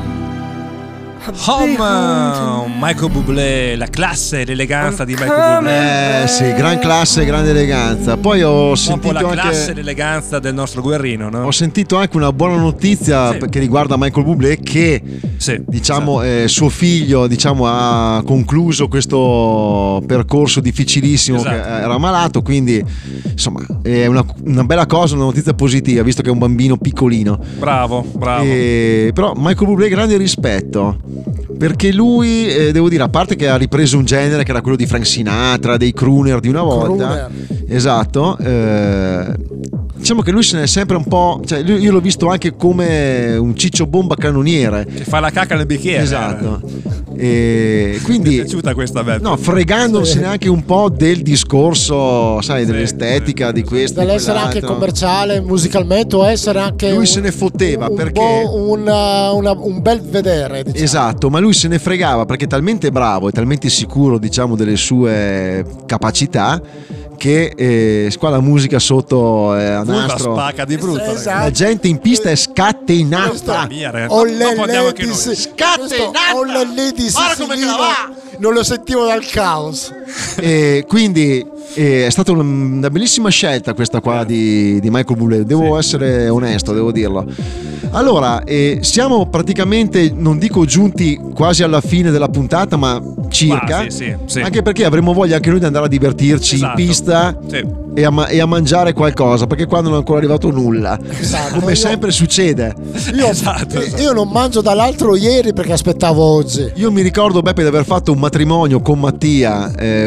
Home, Michael Bublé, la classe e l'eleganza di Michael Bublé. Sì, gran classe e grande eleganza. Poi ho sentito la classe anche e l'eleganza del nostro Guerrino, no? Ho sentito anche una buona notizia che riguarda Michael Bublé, che diciamo, suo figlio, diciamo, ha concluso questo percorso difficilissimo, che era malato, quindi insomma è una bella cosa, una notizia positiva, visto che è un bambino piccolino. Bravo. Però Michael Bublé, grande rispetto, perché lui, devo dire, a parte che ha ripreso un genere che era quello di Frank Sinatra, dei crooner di una volta, esatto, diciamo che lui se ne è sempre un po', cioè io l'ho visto anche come un ciccio bomba cannoniere che fa la cacca nel bicchiere. Esatto. E quindi mi è piaciuta questa Beppe. No, fregandosene anche un po' del discorso, sai, dell'estetica di questo, dell'essere anche commerciale musicalmente, o essere anche lui se ne fotteva perché un bel vedere, diciamo. Esatto, ma lui se ne fregava perché è talmente bravo e talmente sicuro, diciamo, delle sue capacità, che qua la musica sotto è a nastro, spacca di brutto. La gente in pista è scatenata. Non lo sentivo dal caos. E quindi è stata una bellissima scelta questa qua di Michael Bublé, devo essere onesto, devo dirlo. Allora, siamo praticamente, non dico giunti quasi alla fine della puntata, ma circa, sì. Anche perché avremo voglia anche noi di andare a divertirci in pista e a mangiare qualcosa, perché qua non è ancora arrivato nulla, come sempre succede. Io non mangio dall'altro ieri perché aspettavo oggi. Io mi ricordo, Beppe, di aver fatto un matrimonio con Mattia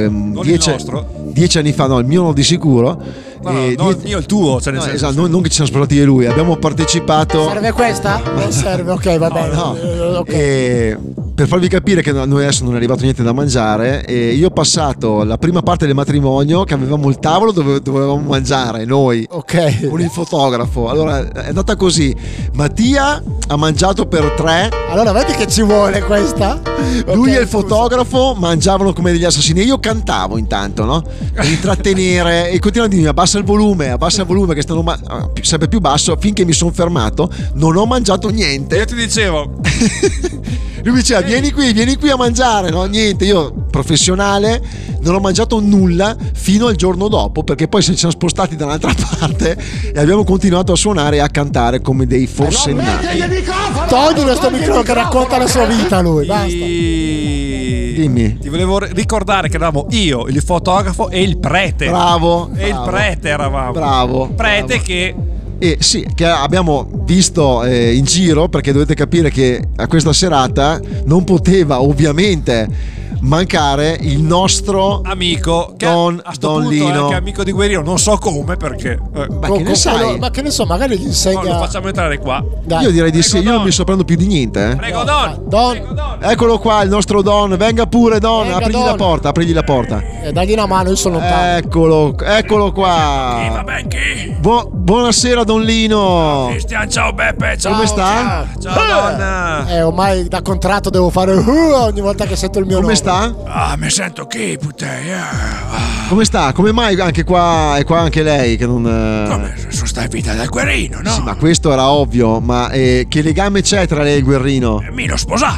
10 anni fa, no, il mio no di sicuro. Il mio, il tuo, cioè esatto, non che ci siamo sposati io e lui, abbiamo partecipato. Serve questa? Non serve, ok, va bene. Okay. Per farvi capire che noi adesso non è arrivato niente da mangiare, io ho passato la prima parte del matrimonio che avevamo il tavolo dove dovevamo mangiare noi, con il fotografo. Allora è andata così: Mattia ha mangiato per 3. Allora vedi che ci vuole questa? Lui e il fotografo mangiavano come degli assassini, io cantavo intanto, no? Per intrattenere, e continuano a dirmi abbassa il volume che stanno sempre più basso, finché mi sono fermato, non ho mangiato niente. Io ti dicevo lui mi diceva vieni qui a mangiare, no? Niente, io professionale non ho mangiato nulla fino al giorno dopo, perché poi ci siamo spostati da un'altra parte e abbiamo continuato a suonare e a cantare come dei forsennati. Togli questo microfono che racconta la sua vita lui, basta. Dimmi. Ti volevo ricordare che eravamo io, il fotografo e il prete. Bravo. Il prete eravamo. Bravo. Prete che sì, che abbiamo visto in giro, perché dovete capire che a questa serata non poteva ovviamente mancare il nostro amico Don Lino, che è amico di Guerrino, non so come, perché ma che ne sai? Ma che ne so, magari gli insegna. Lo facciamo entrare qua. Dai, io direi di sì, io non mi sto prendendo più di niente. Prego Don. Don. Eccolo qua il nostro Don, venga pure Don, aprigli la porta. Dagli una mano, io sono lontano. Eccolo qua. Va ben chi? Buonasera Don Lino. Cristian, ciao Beppe, ciao. Come sta? Ciao Don. Ormai da contratto devo fare ogni volta che sento il mio nome. Come sta? Mi sento che puttana. Come sta? Come mai anche qua e qua anche lei che non Come sono stai vita del Guerrino, no? Sì, ma questo era ovvio, ma che legame c'è tra lei e il Guerrino? Mi lo sposà.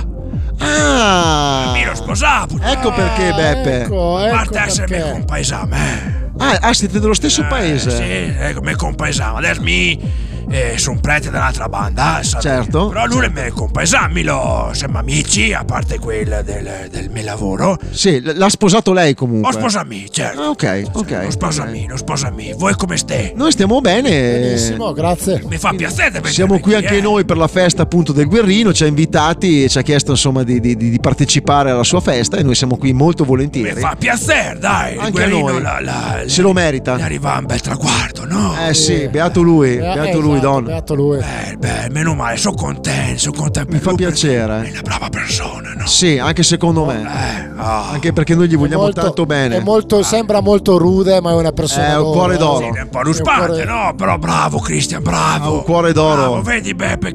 Mi lo sposà. Ecco perché Beppe. Ecco parte essere mio compaesano. Siete dello stesso paese? Sì, come compaesano. Adesso sono prete dell'altra banda, certo. Però lui è mio compaesano, siamo amici, a parte quella del mio lavoro. Sì, l'ha sposato lei comunque. Ho sposato me, certo. Ok. Lo sposa me. Voi come stai? Noi stiamo bene. Benissimo, grazie. Mi fa piacere. Siamo qui anche noi per la festa appunto del Guerrino, ci ha invitati e ci ha chiesto insomma di partecipare alla sua festa e noi siamo qui molto volentieri. Mi fa piacere, dai. Anche il Guerrino a noi. Se lo merita. Ne arriva un bel traguardo, no? Sì, beato lui, Don. Beato lui. Meno male, sono contento. Mi fa piacere. È una brava persona, no? Sì, anche secondo me. Anche perché noi gli vogliamo tanto bene. Sembra molto rude, ma è una persona. È un cuore d'oro. È un po' ruspante, no? Però bravo, Cristian, bravo. Un cuore d'oro. Bravo, vedi Beppe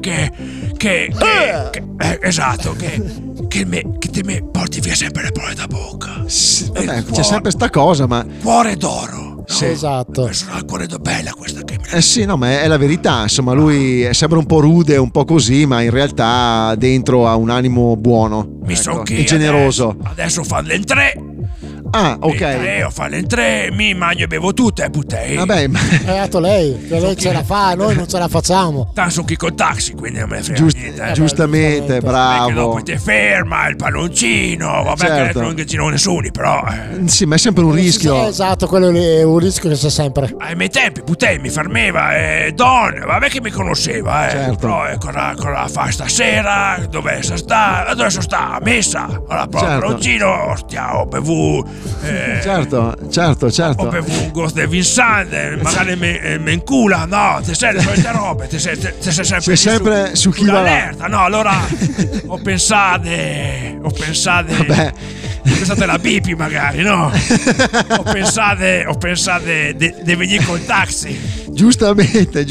esatto, che te me porti via sempre le parole da bocca. C'è sempre sta cosa, ma cuore d'oro. Sì, esatto. È cuore bella questa che sì, no, ma è la verità. Insomma, lui sembra un po' rude, un po' così, ma in realtà dentro ha un animo buono. Mi so che e generoso. Adesso fanno le 3. Ah, ok. Io fa le 3, mi mangio e bevo tutte, puttei. Vabbè, ma... Dato lei, che lei ce la fa, noi non ce la facciamo. Tanto sono chi col taxi, quindi non me frega niente. Giustamente, bravo. Perché dopo ti ferma il palloncino, vabbè, Certo. che non ci sono nessuno, però. Sì, ma è sempre un rischio. Esatto, quello lì è un rischio che c'è sempre. Ai miei tempi, puttei, mi fermava, Don, vabbè che mi conosceva, Certo. Però cosa fa stasera? Dove sta? Dove sta? A messa? Allora, però Certo. palloncino, ostia, ho bevuto. Certo. Ho bevuto un Ghost de Vincent, magari mi incula, no, ti sei le solite robe, ti sei sempre, Sei sempre su chi va là. sull'allerta, no, allora ho pensato, Vabbè. pensate alla Bipi magari, no? ho pensato di venire col taxi. Giustamente,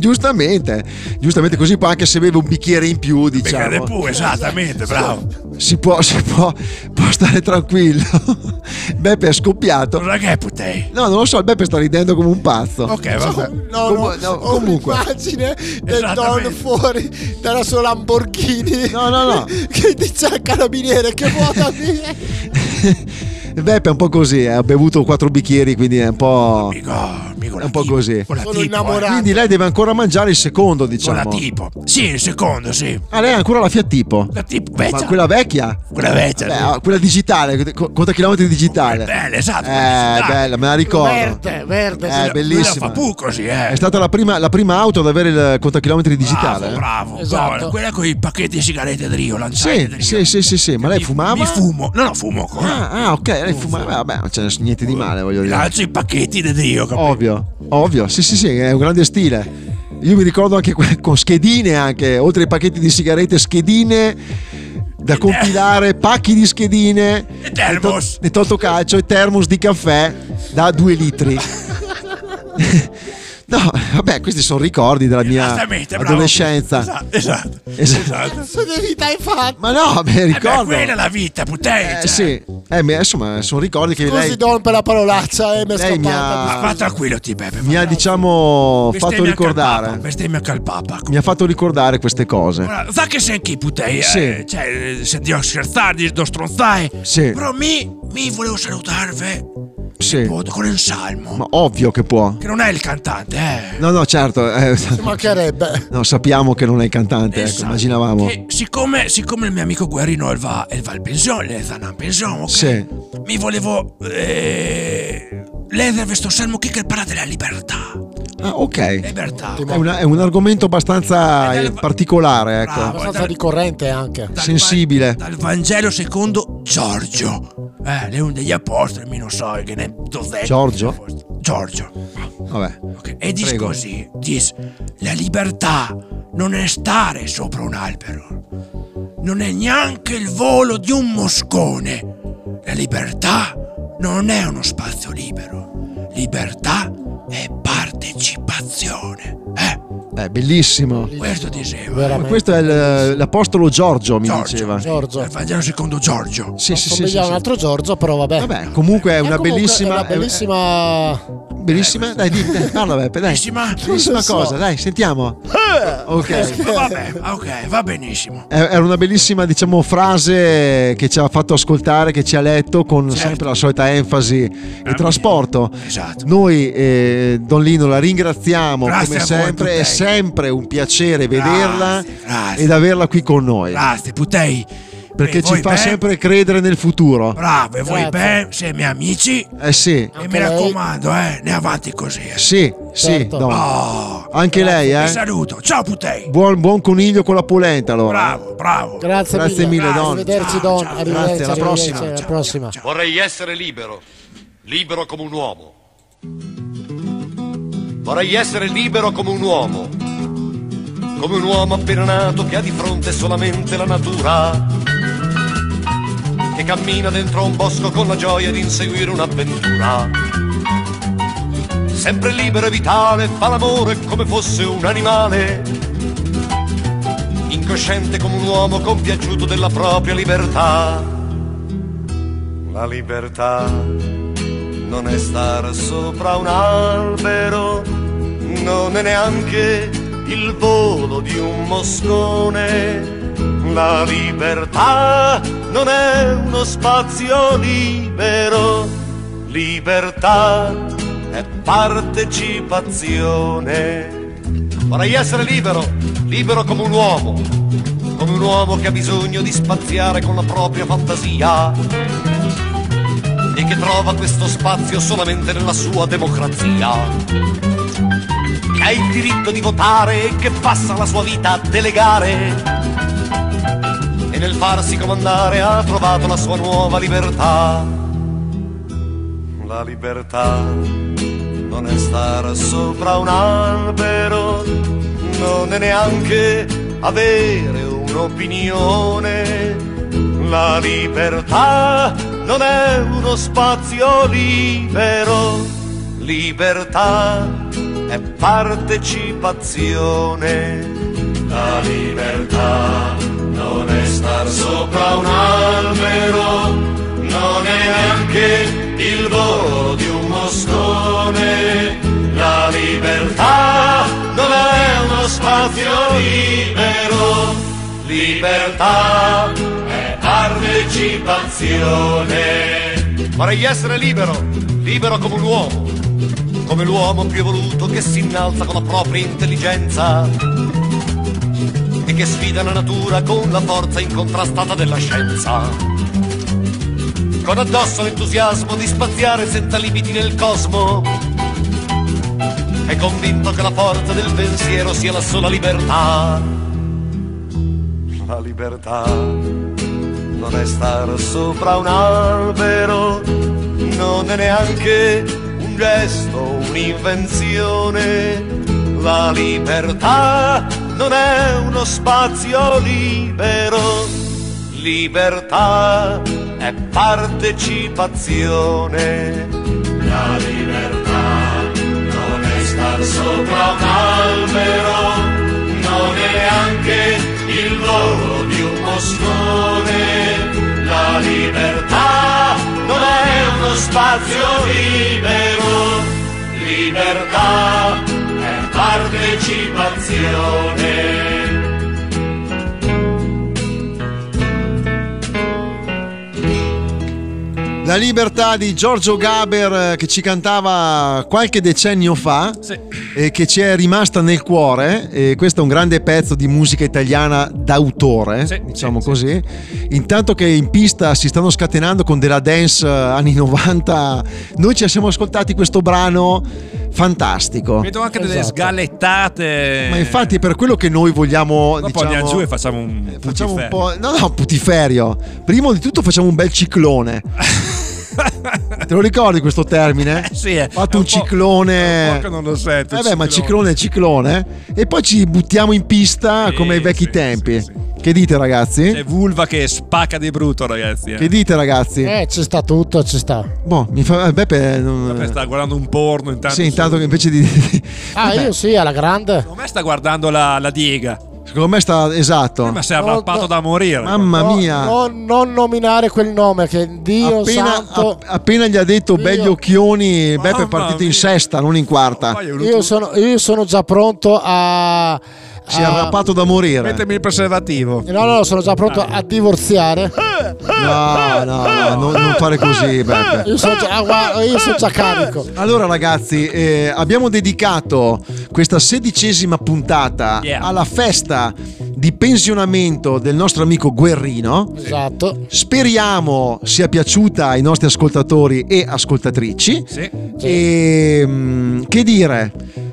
così poi anche se beve un bicchiere in più, Perché diciamo, pure, esattamente, bravo. si può stare tranquillo. Beppe è scoppiato. Cosa che è, puttei? No, non lo so, il Beppe sta ridendo come un pazzo. Ok, vabbè. No, comunque. un'immagine del Esattamente. Don fuori dalla sua Lamborghini. No. Che dice al carabiniere che vuota mia. Il Beppe è un po' così, ha bevuto 4 bicchieri, quindi è un po'. È un po' così. Sono innamorato. Quindi lei deve ancora mangiare il secondo, diciamo. Con la tipo. Sì, il secondo, sì. Ah, lei ha ancora la Fiat Tipo? La tipo Ma vecchia. quella vecchia? Quella vecchia, sì. Quella digitale, conta chilometri digitale. Bella, esatto. Bella, me la ricordo. Verde. È bellissima. Fa pu così, È stata la prima auto ad avere il contachilometri digitale. Bravo. Esatto. No, quella con i pacchetti di sigarette Drio, lanciati Drio. Sì, ma lei fumava? Mi fumo. No, fumo ancora. Ah, ok, lei fumava. Vabbè, non c'è niente di male, voglio dire. Lancio i pacchetti di Drio, capito? Ovvio, sì, è un grande stile. Io mi ricordo anche con schedine, anche oltre ai pacchetti di sigarette, schedine da compilare, pacchi di schedine, E termos. di totocalcio e termos di caffè da 2 litri. No, vabbè, questi sono ricordi della mia Esattamente, bravo. adolescenza. Esatto. Cazzo di vita hai fatto? Ma no, me ricordo. Quella è la vita, puttei. Sì, ma insomma, sono ricordi che Scusi lei Don per la parolaccia mi è lei mi scappata. Ma tranquillo, ti Beppe. mi ha, diciamo, fatto ricordare. Bestemmia cal papa. Mi ha fatto ricordare queste cose. Guarda, sa che sei anche puttei, Sì. cioè, sentivo scherzare, di stronzai. Sì. Però mi volevo salutarvi Sì. con il salmo. Ma ovvio che può. Che non è il cantante, No, certo. Ci mancherebbe. No, sappiamo che non è il cantante, ecco, Esatto. immaginavamo. Che siccome il mio amico Guerrino va in pensione, il va in pensione, ok? Sì. Mi volevo ledere questo salmo che parla della libertà. Ah, ok. Libertà. È un argomento abbastanza particolare, ecco. Bravo. Abbastanza ricorrente anche. Sensibile. Dal Vangelo secondo Giorgio. Leone degli Apostoli, mi non so che ne Giorgio? Giorgio. Vabbè. Ok, e dice Prego. così, dice, la libertà non è stare sopra un albero, non è neanche il volo di un moscone. La libertà non è uno spazio libero, libertà è partecipazione. Bellissimo. Questo diceva. Ma Veramente. questo è l'apostolo Giorgio, mi diceva. Giorgio. Il Vangelo secondo Giorgio. Sì, Somiglia a un altro Giorgio, però vabbè. Vabbè, comunque è una comunque bellissima. È una bellissima. Bellissima? Dai, parla Beppe, dai. Bellissima? Bellissima Non so. cosa, dai, sentiamo. Ok. Vabbè, ok, va benissimo. Era una bellissima, diciamo, frase che ci ha fatto ascoltare, che ci ha letto con sempre la solita enfasi e trasporto. Esatto. Noi, Don Lino, la ringraziamo Grazie come a voi, sempre. È Puttei. sempre un piacere vederla grazie. ed averla qui con noi. Grazie, Puttei. Perché E ci voi fa bene? sempre credere nel futuro. Bravo, e voi Grazie. bene, siete miei amici. Sì, E mi lei. raccomando, ne avanti così. sì, Certo. Don. Oh, Anche lei, vi saluto. Ciao, Puttei. Buon coniglio con la polenta, allora. Bravo. Grazie mille, Don. Arrivederci, Don. Ciao, Arrivederci, grazie, alla arrivederci, prossima. alla prossima. Vorrei essere libero, libero come un uomo. Vorrei essere libero come un uomo appena nato che ha di fronte solamente la natura, che cammina dentro un bosco con la gioia di inseguire un'avventura. Sempre libero e vitale, fa l'amore come fosse un animale, incosciente come un uomo compiaciuto della propria libertà. La libertà non è star sopra un albero, non è neanche il volo di un moscone. La libertà non è uno spazio libero, libertà è partecipazione. Vorrei essere libero, libero come un uomo che ha bisogno di spaziare con la propria fantasia e che trova questo spazio solamente nella sua democrazia, che ha il diritto di votare e che passa la sua vita a delegare e nel farsi comandare ha trovato la sua nuova libertà. La libertà non è stare sopra un albero, non è neanche avere un'opinione. La libertà non è uno spazio libero, libertà è partecipazione. La libertà non è star sopra un albero, non è neanche il volo di un moscone. La libertà non è uno spazio libero, libertà è partecipazione. Vorrei essere libero, libero come l'uomo più evoluto che si innalza con la propria intelligenza e che sfida la natura con la forza incontrastata della scienza, con addosso l'entusiasmo di spaziare senza limiti nel cosmo, è convinto che la forza del pensiero sia la sola libertà. La libertà non è stare sopra un albero, non è neanche un gesto, un'invenzione. La libertà non è uno spazio libero, libertà è partecipazione. La libertà non è star sopra un albero, non è neanche il volo di un moscone. La libertà non è uno spazio libero, libertà è partecipazione. La libertà di Giorgio Gaber, che ci cantava qualche decennio fa, sì, e che ci è rimasta nel cuore. E questo è un grande pezzo di musica italiana d'autore, sì, diciamo, sì, così. Intanto che in pista si stanno scatenando con della dance anni 90, noi ci siamo ascoltati questo brano fantastico. Vedo anche delle sgalettate. Ma infatti è per quello che noi vogliamo, dopo andiamo giù e facciamo un po', no, putiferio. Prima di tutto facciamo un bel ciclone. Te lo ricordi questo termine? Sì, fatto un ciclone. Un po' che non lo sento. Ma ciclone è ciclone. E poi ci buttiamo in pista, sì, come ai vecchi tempi. Sì. Che dite, ragazzi? C'è Vulva che spacca di brutto, ragazzi. Che dite, ragazzi? Ci sta tutto, ci sta. Boh, mi fa Beppe sta guardando un porno intanto. Sì, intanto che invece di io sì, alla grande. Secondo me sta guardando la diega. Secondo me sta, esatto. Ma si è arrappato da morire. Mamma mia. Non nominare quel nome, che Dio santo. Appena gli ha detto begli occhioni, Beppe è partito in sesta, non in quarta. Io sono già pronto a... Si è arrappato da morire. Mettimi il preservativo. No, sono già pronto a divorziare. No, non fare così, Beppe. Io sono già carico. Allora, ragazzi, abbiamo dedicato questa 16ª puntata alla festa di pensionamento del nostro amico Guerrino. Esatto. Speriamo sia piaciuta ai nostri ascoltatori e ascoltatrici. Sì. E che dire?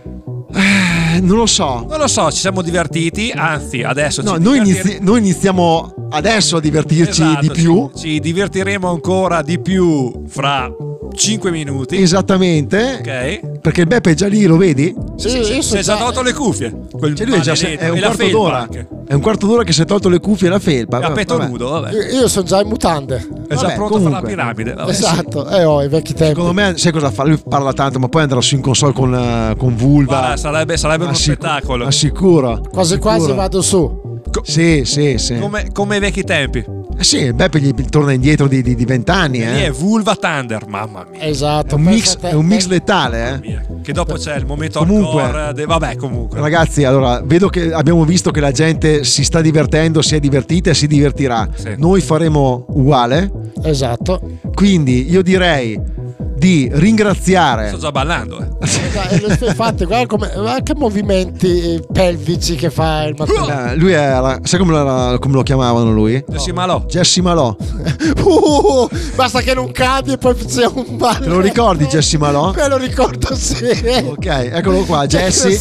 Non lo so, ci siamo divertiti, anzi adesso noi iniziamo adesso a divertirci, esatto, di più. Ci divertiremo ancora di più fra 5 minuti. Esattamente. Ok. Perché il Beppe è già lì, lo vedi? Sì, si è già tolto le cuffie. Lui è un quarto d'ora anche. È un quarto d'ora che si è tolto le cuffie e la felpa. A petto nudo, vabbè. Io sono già in mutande. È già pronto per la piramide. Vabbè. Esatto, i vecchi tempi. Secondo me, sai cosa fa? Lui parla tanto, ma poi andrà su in console con Vulva. Sarebbe uno spettacolo. Assicuro. Quasi vado su. Sì. Come ai vecchi tempi. Sì, Beppe gli torna indietro di 20 anni. Lì è Vulva Thunder, mamma mia. Esatto. È un mix letale, Che dopo c'è il momento Comunque, hardcore. Vabbè, comunque. Ragazzi, allora, vedo che abbiamo visto che la gente si sta divertendo, si è divertita e si divertirà. Sì. Noi faremo uguale. Esatto. Quindi io direi di ringraziare. Sto già ballando. Infatti, guarda che movimenti pelvici che fa il mattino. Lui era, sai come lo chiamavano lui? Jesse Malò. Basta che non cadi e poi c'è un ballo. Te lo ricordi Jesse Malò? Me lo ricordo, sì. Ok, eccolo qua, Jesse.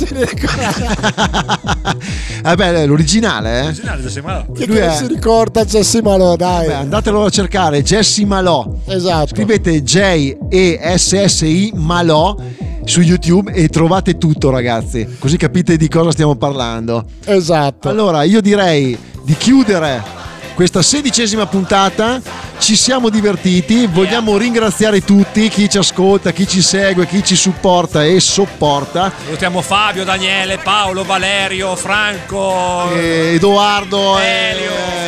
Vabbè, l'originale, L'originale Jesse Malò. Chi si ricorda Jesse Malò, dai. Vabbè, andatelo a cercare, Jesse Malò. Esatto. Scrivete JESSI Malò su YouTube e trovate tutto, ragazzi. Così capite di cosa stiamo parlando. Esatto. Allora, io direi di chiudere questa 16ª puntata. Ci siamo divertiti, vogliamo ringraziare tutti, chi ci ascolta, chi ci segue, chi ci supporta e sopporta. Salutiamo Fabio, Daniele, Paolo, Valerio, Franco, Edoardo, Elio,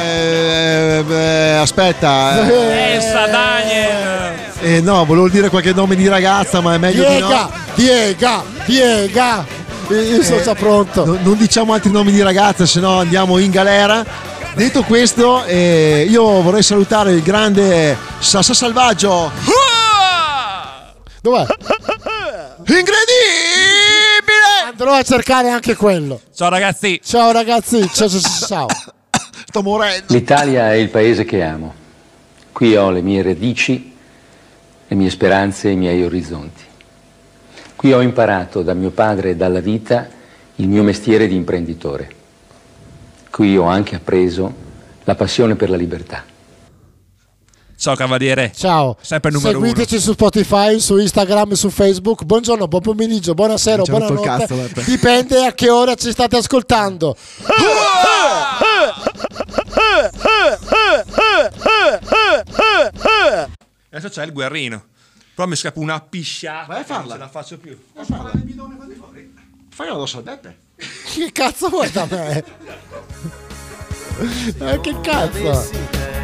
aspetta, Elsa, Daniel. No, volevo dire qualche nome di ragazza, ma è meglio di no. Diega. Io sono già pronto. Non diciamo altri nomi di ragazze, se no andiamo in galera. Detto questo, io vorrei salutare il grande Sassa Salvaggio. Dov'è? Incredibile! Andrò a cercare anche quello. Ciao ragazzi. Ciao. Sto morendo. L'Italia è il paese che amo. Qui ho le mie radici, le mie speranze e i miei orizzonti. Qui ho imparato da mio padre e dalla vita il mio mestiere di imprenditore. Qui ho anche appreso la passione per la libertà. Ciao Cavaliere. Ciao. Sempre numero uno. Seguiteci su Spotify, su Instagram, su Facebook. Buongiorno, buon pomeriggio, buonasera, buonanotte. Dipende a che ora ci state ascoltando. Adesso c'è il guerrino. Però mi scappa una pisciata. Vai a farla. Non ce la faccio più. Fai addosso al Beppe. Che cazzo vuoi da me? Che cazzo?